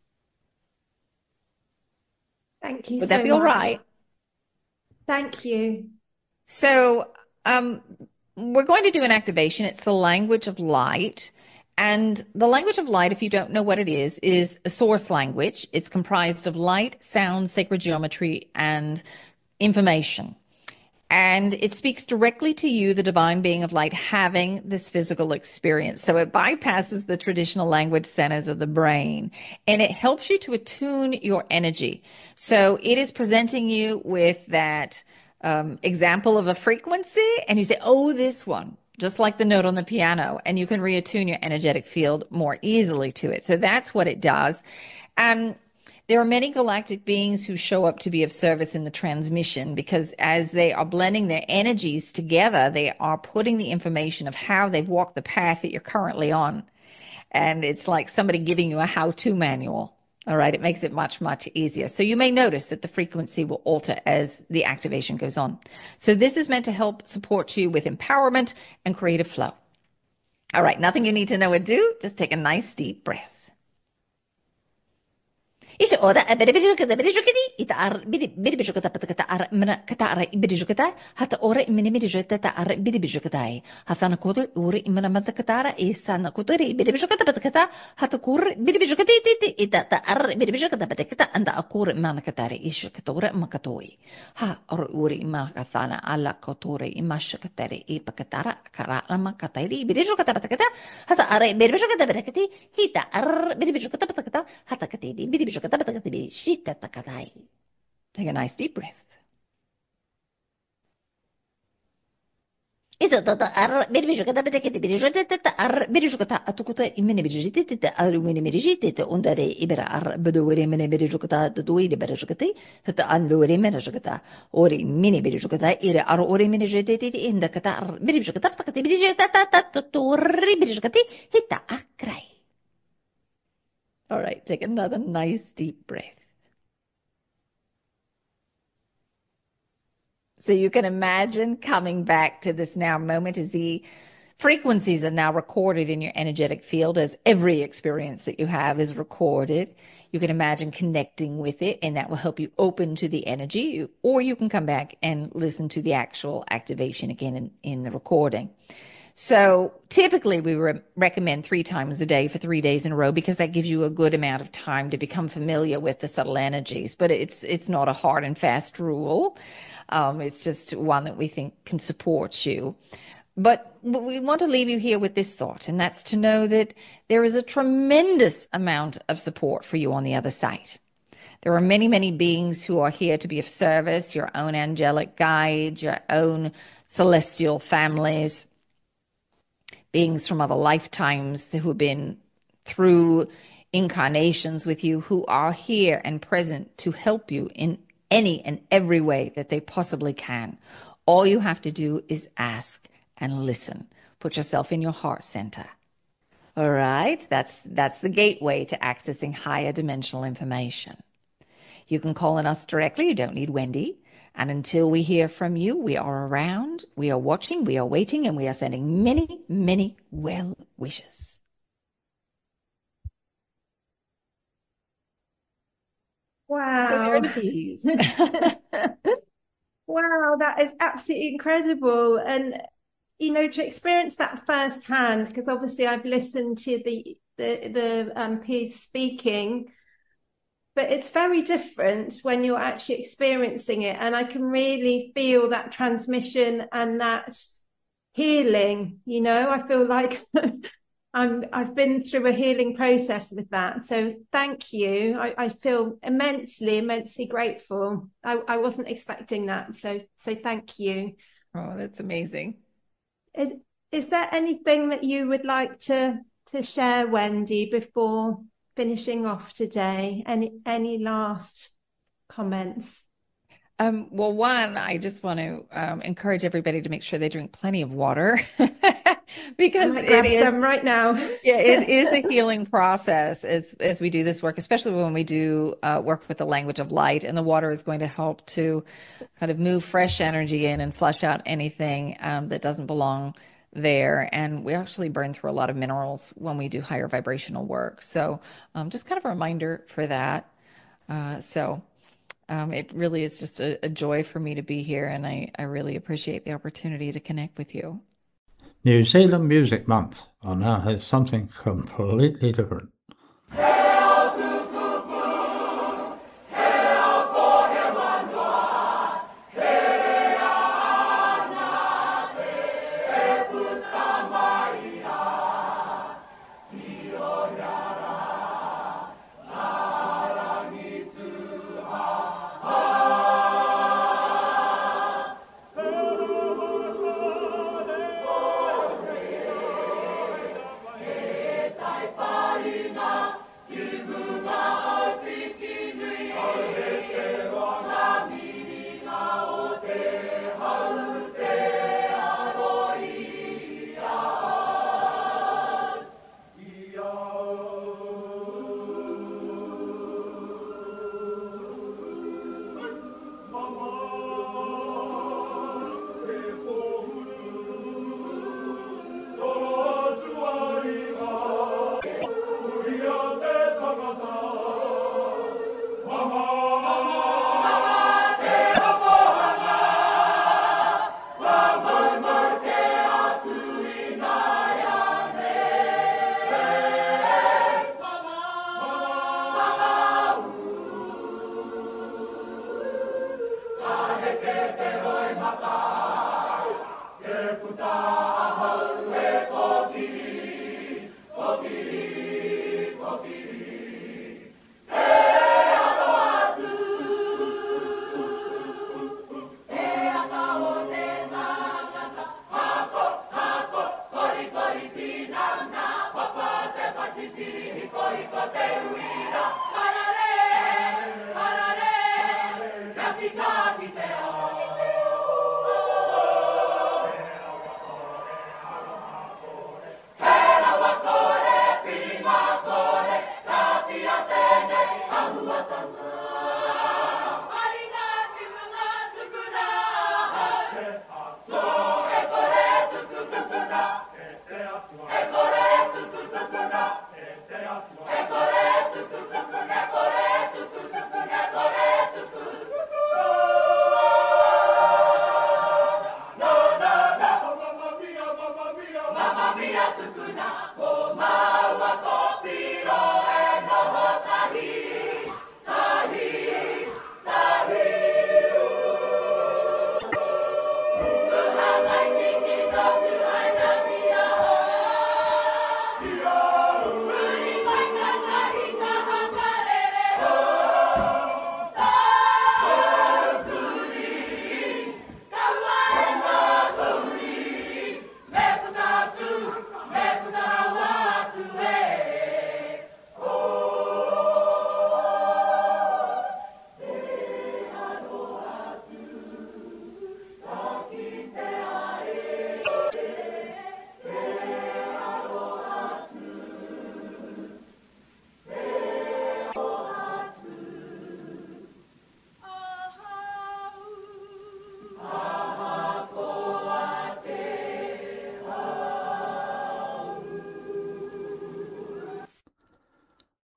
Thank you. Would that be all right? Thank you. So we're going to do an activation. It's the language of light. And the language of light, if you don't know what it is a source language. It's comprised of light, sound, sacred geometry, and information. And it speaks directly to you, the divine being of light, having this physical experience. So it bypasses the traditional language centers of the brain, and it helps you to attune your energy. So it is presenting you with that example of a frequency, and you say, oh, this one, just like the note on the piano, and you can reattune your energetic field more easily to it. So that's what it does. And there are many galactic beings who show up to be of service in the transmission, because as they are blending their energies together, they are putting the information of how they've walked the path that you're currently on. And it's like somebody giving you a how-to manual. All right. It makes it much, much easier. So you may notice that the frequency will alter as the activation goes on. So this is meant to help support you with empowerment and creative flow. All right. Nothing you need to know or do. Just take a nice deep breath. Ish ora beribijukata itar beribijukata patakata ar mana kata ara ibijukata hata ora imini bijukata ar biribijukatai hasana kodo ora imana matakatara isana kodori beribijukata patakata hata kur biribijukati ita ar biribijukata patakata anda akur manakatari ish katora makatoi ha or ora imakatana alla kotori imashakatari ipakatara kara lama katari biribijukata patakata hasa ara biribijukata patakati hita ar biribijukata patakata hata katiri biribijukata. Take a nice deep breath. إذا تتأر بربيجوكتا بدكتي بريجوكتا تتأر بريجوكتا أتوكتا إمني بريجيتي تتأر ومني بريجيتي تأندري إبرا أر بدوري مني بريجوكتا تدويري بريجوكتي تتأن لوري مني بريجوكتا أوري مني بريجوكتا إيري أر أوري مني بريجيتي إندا كتا بريجوكتا بتكتي بريجيتا تتوري بريجوكتي هتا أكراي. All right, take another nice deep breath. So you can imagine coming back to this now moment as the frequencies are now recorded in your energetic field, as every experience that you have is recorded. You can imagine connecting with it, and that will help you open to the energy, or you can come back and listen to the actual activation again in the recording. So typically we recommend 3 times a day for 3 days in a row, because that gives you a good amount of time to become familiar with the subtle energies. But it's not a hard and fast rule. It's just one that we think can support you. But we want to leave you here with this thought, and that's to know that there is a tremendous amount of support for you on the other side. There are many, many beings who are here to be of service, your own angelic guides, your own celestial families, beings from other lifetimes who have been through incarnations with you, who are here and present to help you in any and every way that they possibly can. All you have to do is ask and listen. Put yourself in your heart center. All right? That's the gateway to accessing higher dimensional information. You can call on us directly. You don't need Wendy. And until we hear from you, we are around, we are watching, we are waiting, and we are sending many, many well wishes. Wow. So there are the bees. Wow, that is absolutely incredible. And, to experience that firsthand, because obviously I've listened to the peers speaking, but it's very different when you're actually experiencing it. And I can really feel that transmission and that healing. I feel like I've been through a healing process with that. So thank you. I feel immensely grateful. I wasn't expecting that. So thank you. Oh, that's amazing. Is there anything that you would like to share, Wendy, before finishing off today? Any last comments? Well, one, I just want to encourage everybody to make sure they drink plenty of water because grab some right now. Yeah, it is a healing process as we do this work, especially when we do work with the language of light, and the water is going to help to kind of move fresh energy in and flush out anything that doesn't belong there. And we actually burn through a lot of minerals when we do higher vibrational work. So just kind of a reminder for that. It really is just a joy for me to be here, and I really appreciate the opportunity to connect with you. New Zealand Music Month, and now has something completely different.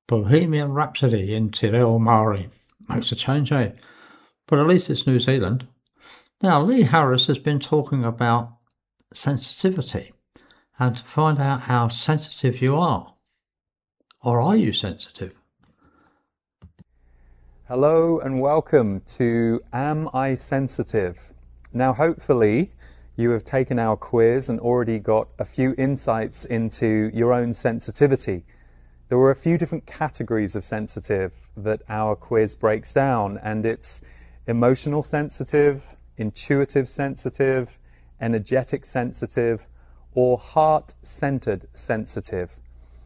Bohemian Rhapsody in Te Reo Māori. Makes a change, eh? But at least it's New Zealand. Now, Lee Harris has been talking about sensitivity and to find out how sensitive you are. Or are you sensitive? Hello and welcome to Am I Sensitive? Now, hopefully you have taken our quiz and already got a few insights into your own sensitivity. There were a few different categories of sensitive that our quiz breaks down, and it's emotional sensitive, intuitive sensitive, energetic sensitive, or heart-centered sensitive.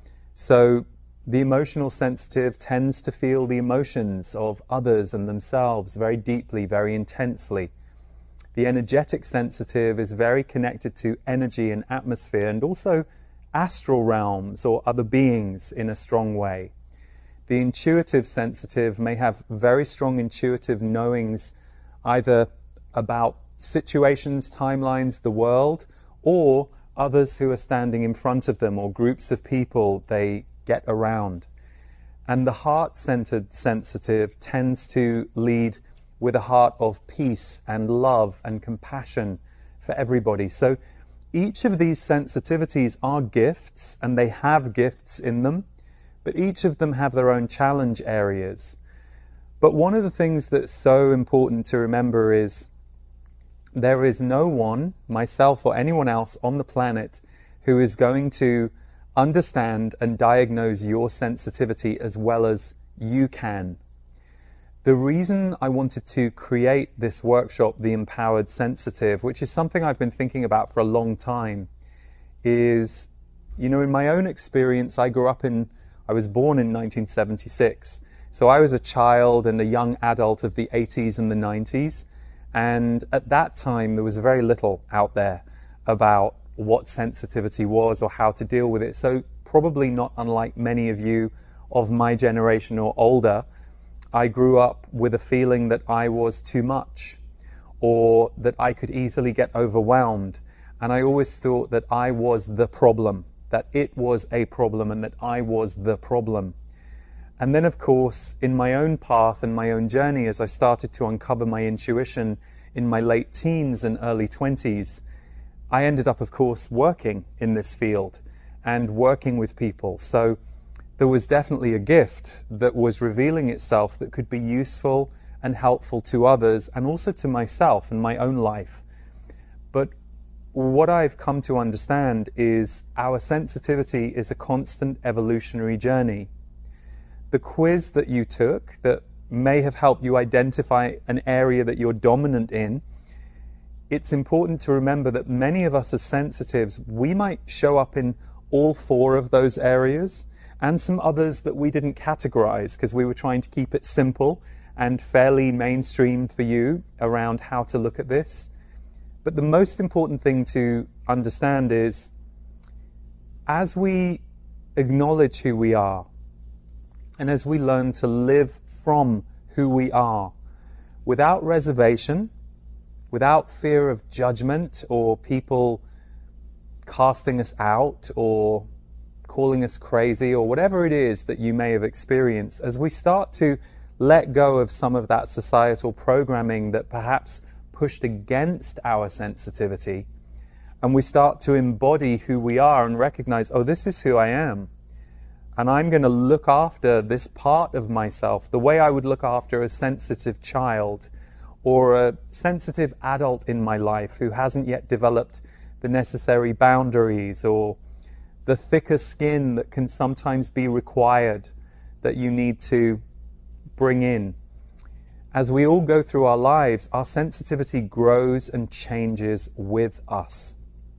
So the emotional sensitive tends to feel the emotions of others and themselves very deeply, very intensely. The energetic sensitive is very connected to energy and atmosphere, and also astral realms or other beings in a strong way. The intuitive sensitive may have very strong intuitive knowings either about situations, timelines, the world, or others who are standing in front of them, or groups of people they get around. And the heart-centered sensitive tends to lead with a heart of peace and love and compassion for everybody. So each of these sensitivities are gifts, and they have gifts in them, but each of them have their own challenge areas. But one of the things that's so important to remember is there is no one, myself or anyone else on the planet, who is going to understand and diagnose your sensitivity as well as you can. The reason I wanted to create this workshop, The Empowered Sensitive, which is something I've been thinking about for a long time, is, in my own experience, I was born in 1976. So I was a child and a young adult of the 80s and the 90s. And at that time, there was very little out there about what sensitivity was or how to deal with it. So probably not unlike many of you of my generation or older, I grew up with a feeling that I was too much, or that I could easily get overwhelmed. And I always thought that I was the problem, that it was a problem, and that I was the problem. And then, of course, in my own path and my own journey, as I started to uncover my intuition in my late teens and early 20s, I ended up, of course, working in this field and working with people. So there was definitely a gift that was revealing itself that could be useful and helpful to others, and also to myself and my own life. But what I've come to understand is our sensitivity is a constant evolutionary journey. The quiz that you took that may have helped you identify an area that you're dominant in, it's important to remember that many of us as sensitives, we might show up in all 4 of those areas, and some others that we didn't categorize because we were trying to keep it simple and fairly mainstream for you around how to look at this. But the most important thing to understand is, as we acknowledge who we are, and as we learn to live from who we are, without reservation, without fear of judgment or people casting us out or calling us crazy or whatever it is that you may have experienced, as we start to let go of some of that societal programming that perhaps pushed against our sensitivity, and we start to embody who we are and recognize, oh, this is who I am. And I'm going to look after this part of myself the way I would look after a sensitive child or a sensitive adult in my life who hasn't yet developed the necessary boundaries, or the thicker skin that can sometimes be required that you need to bring in. As we all go through our lives, our sensitivity grows and changes with us.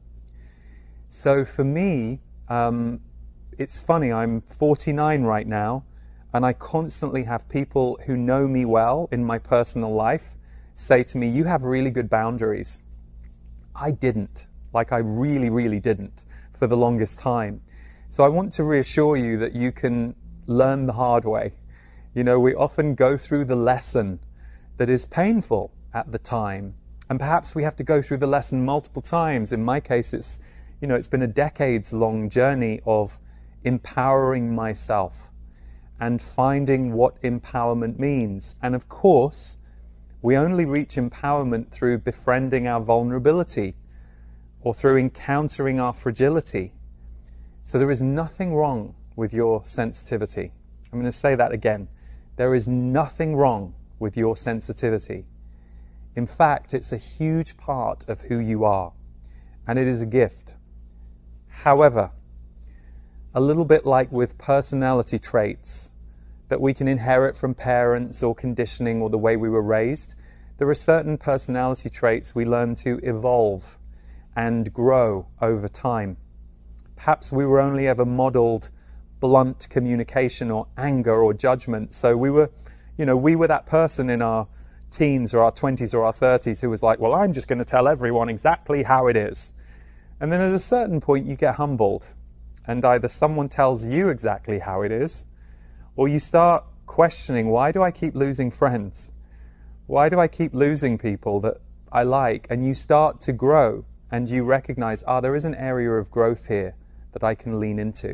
So for me, it's funny, I'm 49 right now, and I constantly have people who know me well in my personal life say to me, you have really good boundaries. I didn't. I really, really didn't for the longest time. So I want to reassure you that you can learn the hard way. We often go through the lesson that is painful at the time, and perhaps we have to go through the lesson multiple times. In my case, it's been a decades-long journey of empowering myself and finding what empowerment means. And of course, we only reach empowerment through befriending our vulnerability or through encountering our fragility. So there is nothing wrong with your sensitivity. I'm going to say that again. There is nothing wrong with your sensitivity. In fact, it's a huge part of who you are, and it is a gift. However, a little bit like with personality traits that we can inherit from parents or conditioning or the way we were raised, there are certain personality traits we learn to evolve and grow over time. Perhaps we were only ever modeled blunt communication or anger or judgment. So we were that person in our teens or our 20s or our 30s who was like, well, I'm just going to tell everyone exactly how it is. And then at a certain point you get humbled, and either someone tells you exactly how it is, or you start questioning, why do I keep losing friends? Why do I keep losing people that I like? And you start to grow, and you recognize, there is an area of growth here that I can lean into.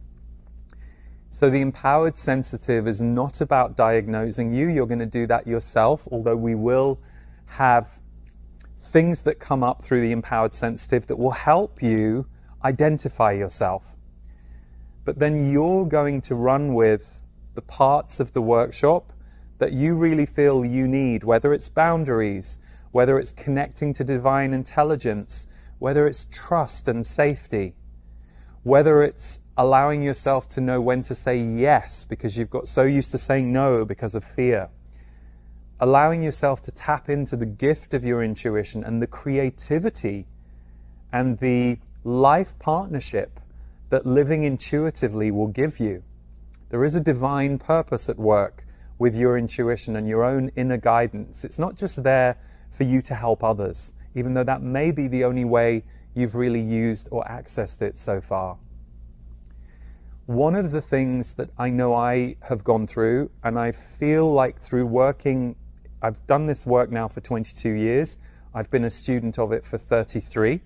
So the empowered sensitive is not about diagnosing you. You're going to do that yourself, although we will have things that come up through the empowered sensitive that will help you identify yourself. But then you're going to run with the parts of the workshop that you really feel you need, whether it's boundaries, whether it's connecting to divine intelligence, whether it's trust and safety, whether it's allowing yourself to know when to say yes because you've got so used to saying no because of fear. Allowing yourself to tap into the gift of your intuition and the creativity and the life partnership that living intuitively will give you. There is a divine purpose at work with your intuition and your own inner guidance. It's not just there for you to help others, even though that may be the only way you've really used or accessed it so far. One of the things that I know I have gone through, and I feel like through working, I've done this work now for 22 years. I've been a student of it for 33.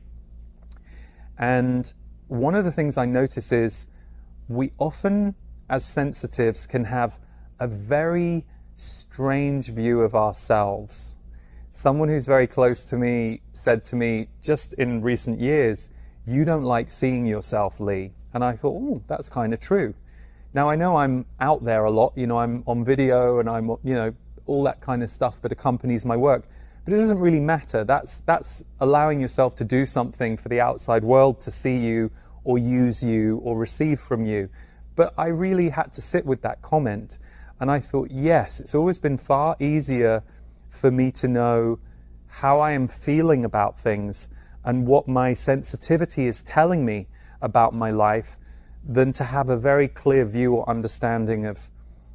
And one of the things I notice is we often, as sensitives, can have a very strange view of ourselves. Someone who's very close to me said to me just in recent years, you don't like seeing yourself, Lee. And I thought, that's kind of true. Now I know I'm out there a lot, I'm on video and I'm, all that kind of stuff that accompanies my work, but it doesn't really matter. That's allowing yourself to do something for the outside world to see you or use you or receive from you. But I really had to sit with that comment. And I thought, yes, it's always been far easier for me to know how I am feeling about things and what my sensitivity is telling me about my life than to have a very clear view or understanding of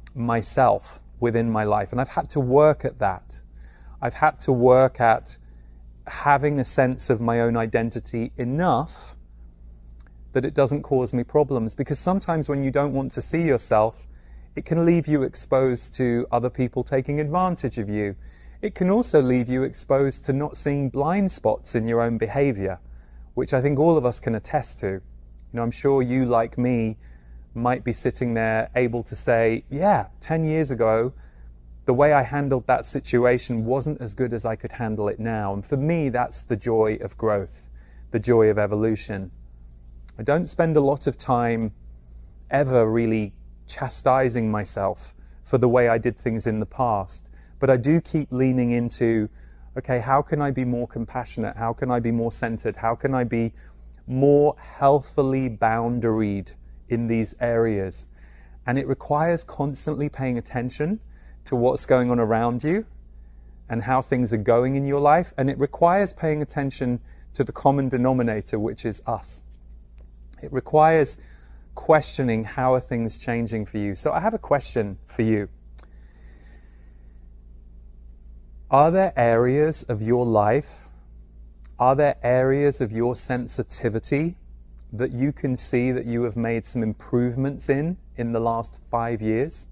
myself within my life. And I've had to work at that. I've had to work at having a sense of my own identity enough that it doesn't cause me problems. Because sometimes when you don't want to see yourself, it can leave you exposed to other people taking advantage of you. It can also leave you exposed to not seeing blind spots in your own behavior, which I think all of us can attest to. I'm sure you, like me, might be sitting there able to say, 10 years ago, the way I handled that situation wasn't as good as I could handle it now. And for me, that's the joy of growth, the joy of evolution. I don't spend a lot of time ever really chastising myself for the way I did things in the past, but I do keep leaning into, okay, how can I be more compassionate? How can I be more centered? How can I be more healthily boundaried in these areas? And it requires constantly paying attention to what's going on around you and how things are going in your life. And it requires paying attention to the common denominator, which is us. It requires questioning, how are things changing for you? So I have a question for you. Are there areas of your life, are there areas of your sensitivity that you can see that you have made some improvements in the last 5 years?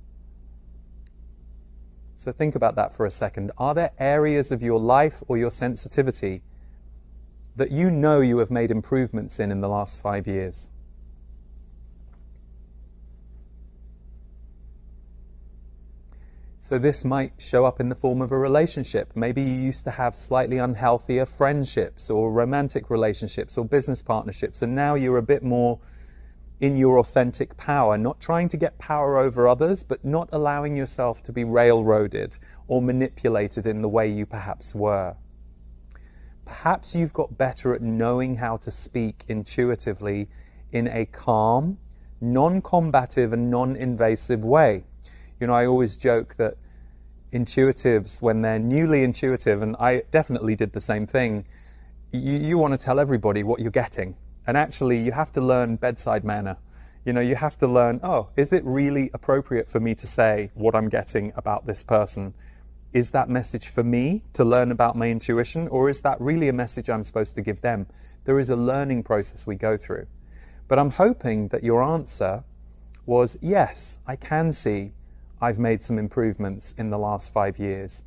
So think about that for a second. Are there areas of your life or your sensitivity that you know you have made improvements in the last 5 years? So this might show up in the form of a relationship. Maybe you used to have slightly unhealthier friendships or romantic relationships or business partnerships, and now you're a bit more in your authentic power, not trying to get power over others, but not allowing yourself to be railroaded or manipulated in the way you perhaps were. Perhaps you've got better at knowing how to speak intuitively in a calm, non-combative and non-invasive way. You know, I always joke that intuitives, when they're newly intuitive, and I definitely did the same thing, you want to tell everybody what you're getting. And actually, you have to learn bedside manner. You know, you have to learn, oh, is it really appropriate for me to say what I'm getting about this person? Is that message for me to learn about my intuition, or is that really a message I'm supposed to give them? There is a learning process we go through. But I'm hoping that your answer was, yes, I can see I've made some improvements in the last 5 years.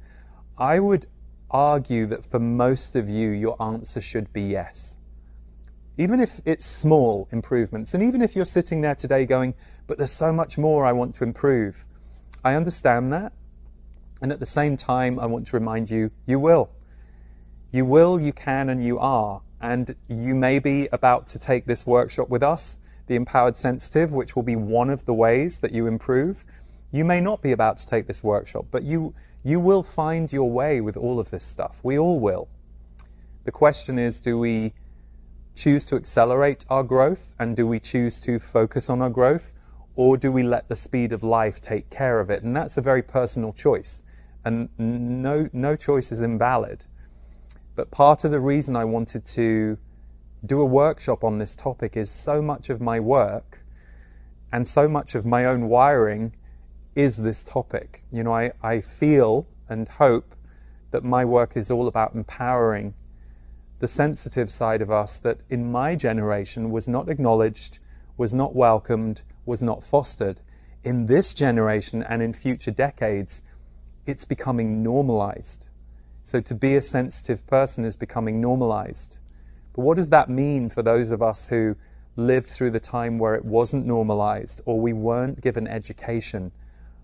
I would argue that for most of you, your answer should be yes. Even if it's small improvements, and even if you're sitting there today going, but there's so much more I want to improve. I understand that. And at the same time, I want to remind you, you will. You will, you can, and you are. And you may be about to take this workshop with us, the Empowered Sensitive, which will be one of the ways that you improve. You may not be about to take this workshop, but you will find your way with all of this stuff. We all will. The question is, do we choose to accelerate our growth, and do we choose to focus on our growth, or do we let the speed of life take care of it? And that's a very personal choice, and no choice is invalid. But part of the reason I wanted to do a workshop on this topic is so much of my work and so much of my own wiring is this topic. You know, I feel and hope that my work is all about empowering the sensitive side of us that in my generation was not acknowledged, was not welcomed, was not fostered. In this generation and in future decades, it's becoming normalized. So to be a sensitive person is becoming normalized. But what does that mean for those of us who lived through the time where it wasn't normalized, or we weren't given education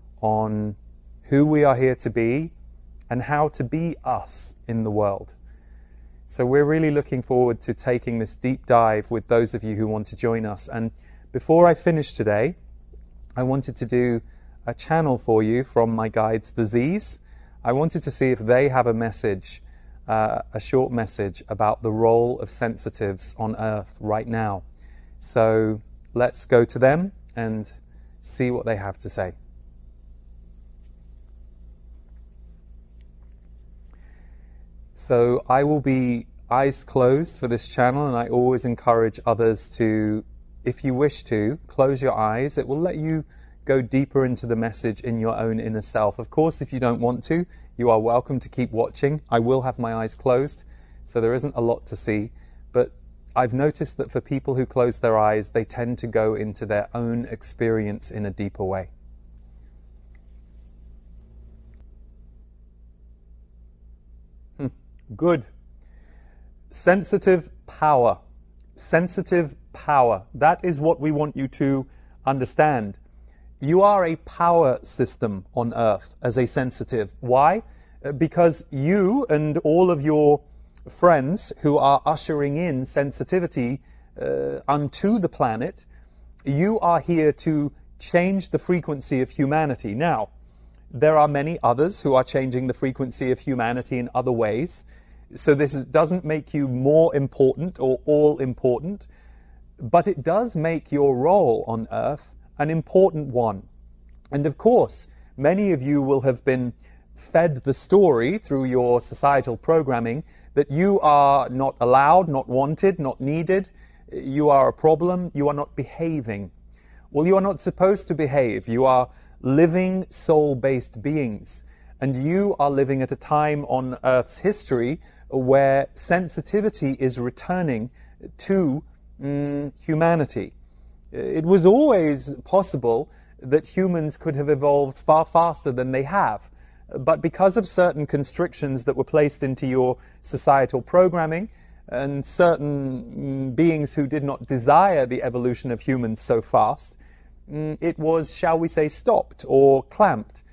on who we are here to be and how to be us in the world? So we're really looking forward to taking this deep dive with those of you who want to join us. And before I finish today, I wanted to do a channel for you from my guides, the Z's. I wanted to see if they have a message, a short message about the role of sensitives on Earth right now. So let's go to them and see what they have to say. So I will be eyes closed for this channel, and I always encourage others to, if you wish to, close your eyes. It will let you go deeper into the message in your own inner self. Of course, if you don't want to, you are welcome to keep watching. I will have my eyes closed, so there isn't a lot to see. But I've noticed that for people who close their eyes, they tend to go into their own experience in a deeper way. Good. Sensitive power. Sensitive power. That is what we want you to understand. You are a power system on Earth as a sensitive. Why? Because you and all of your friends who are ushering in sensitivity unto the planet, you are here to change the frequency of humanity. Now, there are many others who are changing the frequency of humanity in other ways. So this doesn't make you more important or all important, but it does make your role on Earth an important one. And of course, many of you will have been fed the story through your societal programming that you are not allowed, not wanted, not needed, you are a problem, you are not behaving. Well, you are not supposed to behave. You are living soul-based beings, and you are living at a time on Earth's history where sensitivity is returning to humanity. It was always possible that humans could have evolved far faster than they have, but because of certain constrictions that were placed into your societal programming and certain beings who did not desire the evolution of humans so fast, it was, shall we say, stopped or clamped.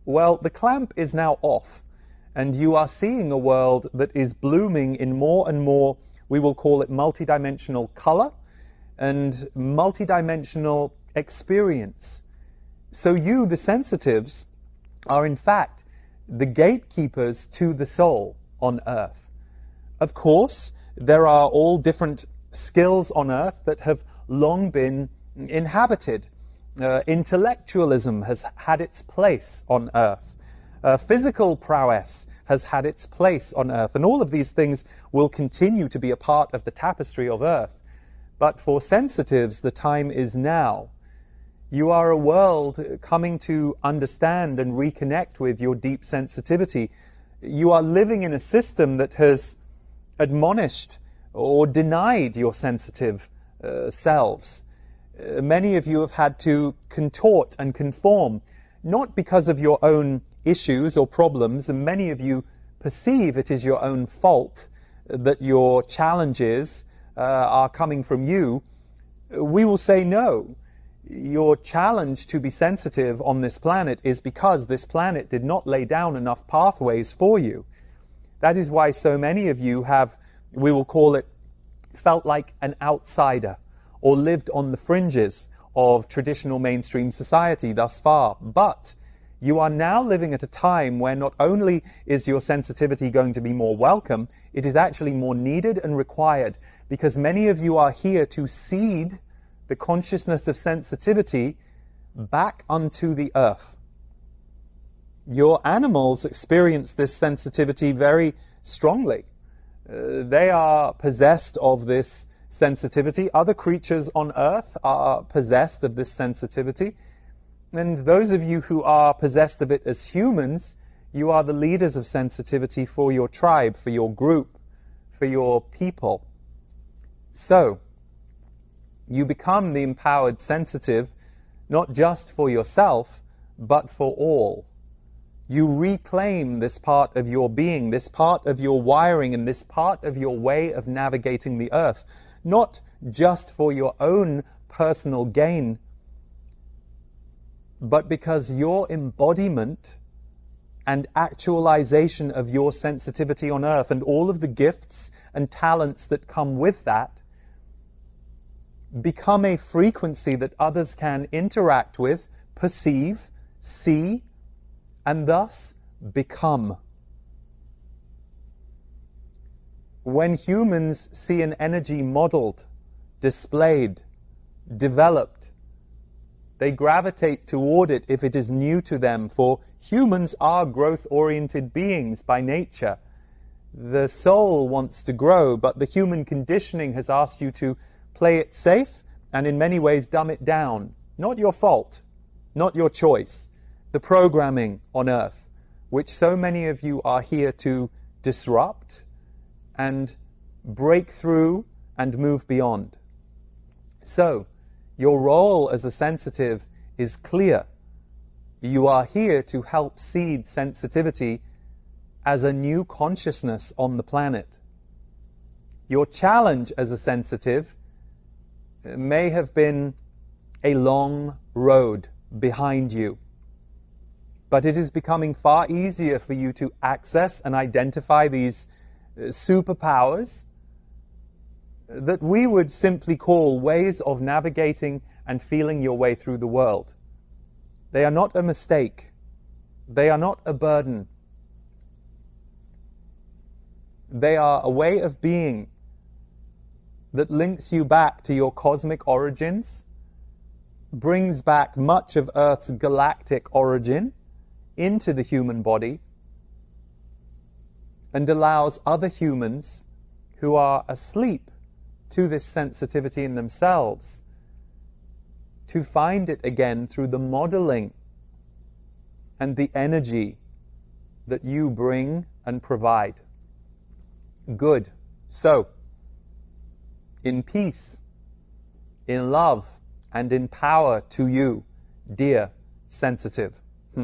Well, the clamp is now off, and you are seeing a world that is blooming in more and more, we will call it multidimensional color and multidimensional experience. So you, the sensitives, are in fact the gatekeepers to the soul on earth. Of course, there are all different skills on earth that have long been inhabited. Intellectualism has had its place on earth. Physical prowess has had its place on earth. And all of these things will continue to be a part of the tapestry of earth. But for sensitives, the time is now. You are a world coming to understand and reconnect with your deep sensitivity. You are living in a system that has admonished or denied your sensitive selves. Many of you have had to contort and conform, not because of your own issues or problems, and many of you perceive it is your own fault that your challenges are coming from you. We will say no. Your challenge to be sensitive on this planet is because this planet did not lay down enough pathways for you. That is why so many of you have, we will call it, felt like an outsider, or lived on the fringes of traditional mainstream society thus far. But you are now living at a time where not only is your sensitivity going to be more welcome, it is actually more needed and required, because many of you are here to seed the consciousness of sensitivity back unto the earth. Your animals experience this sensitivity very strongly. They are possessed of this sensitivity. Other creatures on earth are possessed of this sensitivity. And those of you who are possessed of it as humans, you are the leaders of sensitivity for your tribe, for your group, for your people. So, you become the empowered sensitive, not just for yourself, but for all. You reclaim this part of your being, this part of your wiring, and this part of your way of navigating the earth, not just for your own personal gain, but because your embodiment and actualization of your sensitivity on earth and all of the gifts and talents that come with that become a frequency that others can interact with, perceive, see, and thus become. When humans see an energy modeled, displayed, developed, they gravitate toward it if it is new to them, for humans are growth-oriented beings by nature. The soul wants to grow, but the human conditioning has asked you to play it safe and in many ways dumb it down. Not your fault, not your choice. The programming on earth, which so many of you are here to disrupt and break through and move beyond. So, your role as a sensitive is clear. You are here to help seed sensitivity as a new consciousness on the planet. Your challenge as a sensitive may have been a long road behind you, but it is becoming far easier for you to access and identify these superpowers that we would simply call ways of navigating and feeling your way through the world. They are not a mistake. They are not a burden. They are a way of being that links you back to your cosmic origins, brings back much of Earth's galactic origin into the human body, and allows other humans who are asleep to this sensitivity in themselves to find it again through the modeling and the energy that you bring and provide. Good. So, in peace, in love, and in power to you, dear sensitive.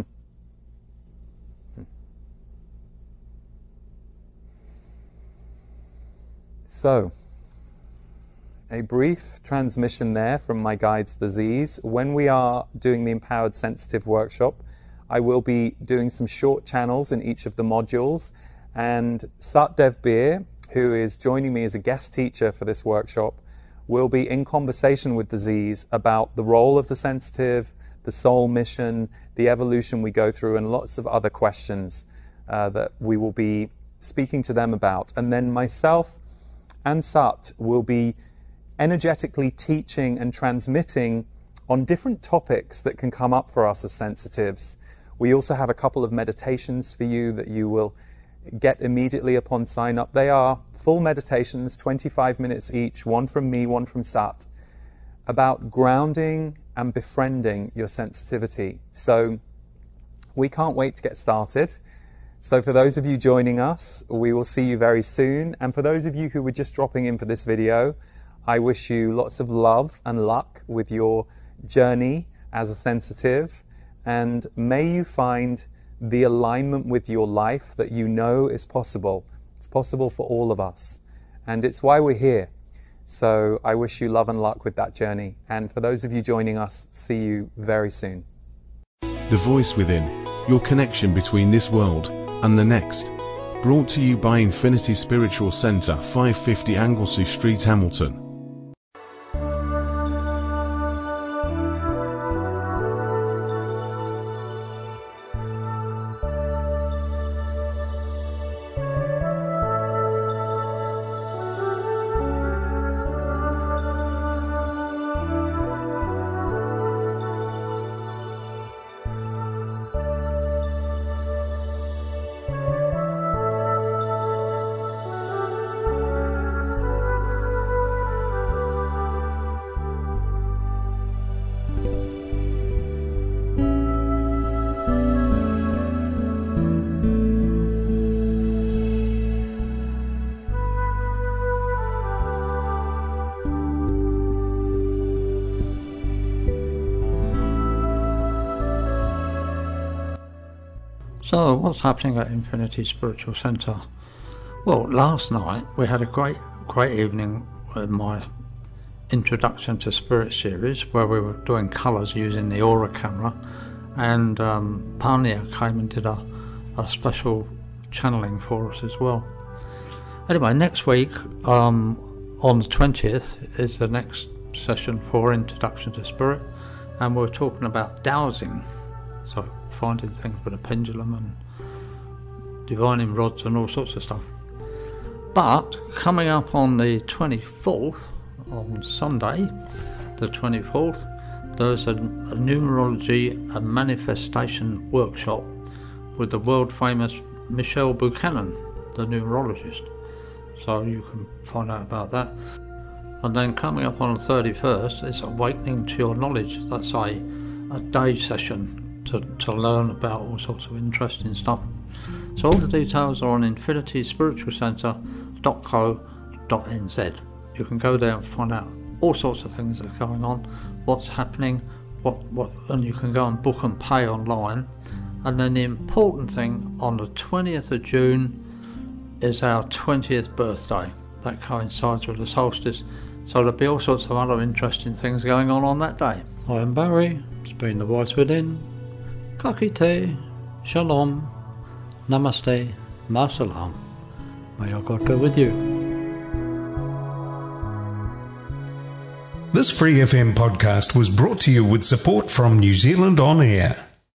So, a brief transmission there from my guides, the Z's. When we are doing the Empowered Sensitive workshop, I will be doing some short channels in each of the modules, and Satdev Bir, who is joining me as a guest teacher for this workshop, will be in conversation with the Z's about the role of the sensitive, the soul mission, the evolution we go through, and lots of other questions that we will be speaking to them about. And then myself and Sat will be energetically teaching and transmitting on different topics that can come up for us as sensitives. We also have a couple of meditations for you that you will get immediately upon sign up. They are full meditations, 25 minutes each, one from me, one from Sat, about grounding and befriending your sensitivity. So we can't wait to get started. So for those of you joining us, we will see you very soon. And for those of you who were just dropping in for this video, I wish you lots of love and luck with your journey as a sensitive, and may you find the alignment with your life that you know is possible. It's possible for all of us, and it's why we're here. So I wish you love and luck with that journey. And for those of you joining us, see you very soon. The Voice Within, your connection between this world and the next. Brought to you by Infinity Spiritual Center, 550 Anglesey Street, Hamilton. So, what's happening at Infinity Spiritual Center? Well, last night we had a great evening in my Introduction to Spirit series, where we were doing colours using the Aura camera, and Pania came and did a special channeling for us as well. Anyway, next week, on the 20th, is the next session for Introduction to Spirit, and we're talking about dowsing. So finding things with a pendulum and divining rods and all sorts of stuff. But coming up on the 24th, on Sunday the 24th, there's a numerology and manifestation workshop with the world famous Michelle Buchanan, the numerologist. So you can find out about that. And then coming up on the 31st is Awakening to Your Knowledge. That's a day session to learn about all sorts of interesting stuff. So all the details are on infinityspiritualcenter.co.nz. You can go there and find out all sorts of things that are going on, what's happening, and you can go and book and pay online. And then the important thing, on the 20th of June is our 20th birthday. That coincides with the solstice, so there'll be all sorts of other interesting things going on that day. I am Barry, it's been The Voice Within. Kakite, Shalom, Namaste, Masalam. May our God go with you. This Free FM podcast was brought to you with support from New Zealand On Air.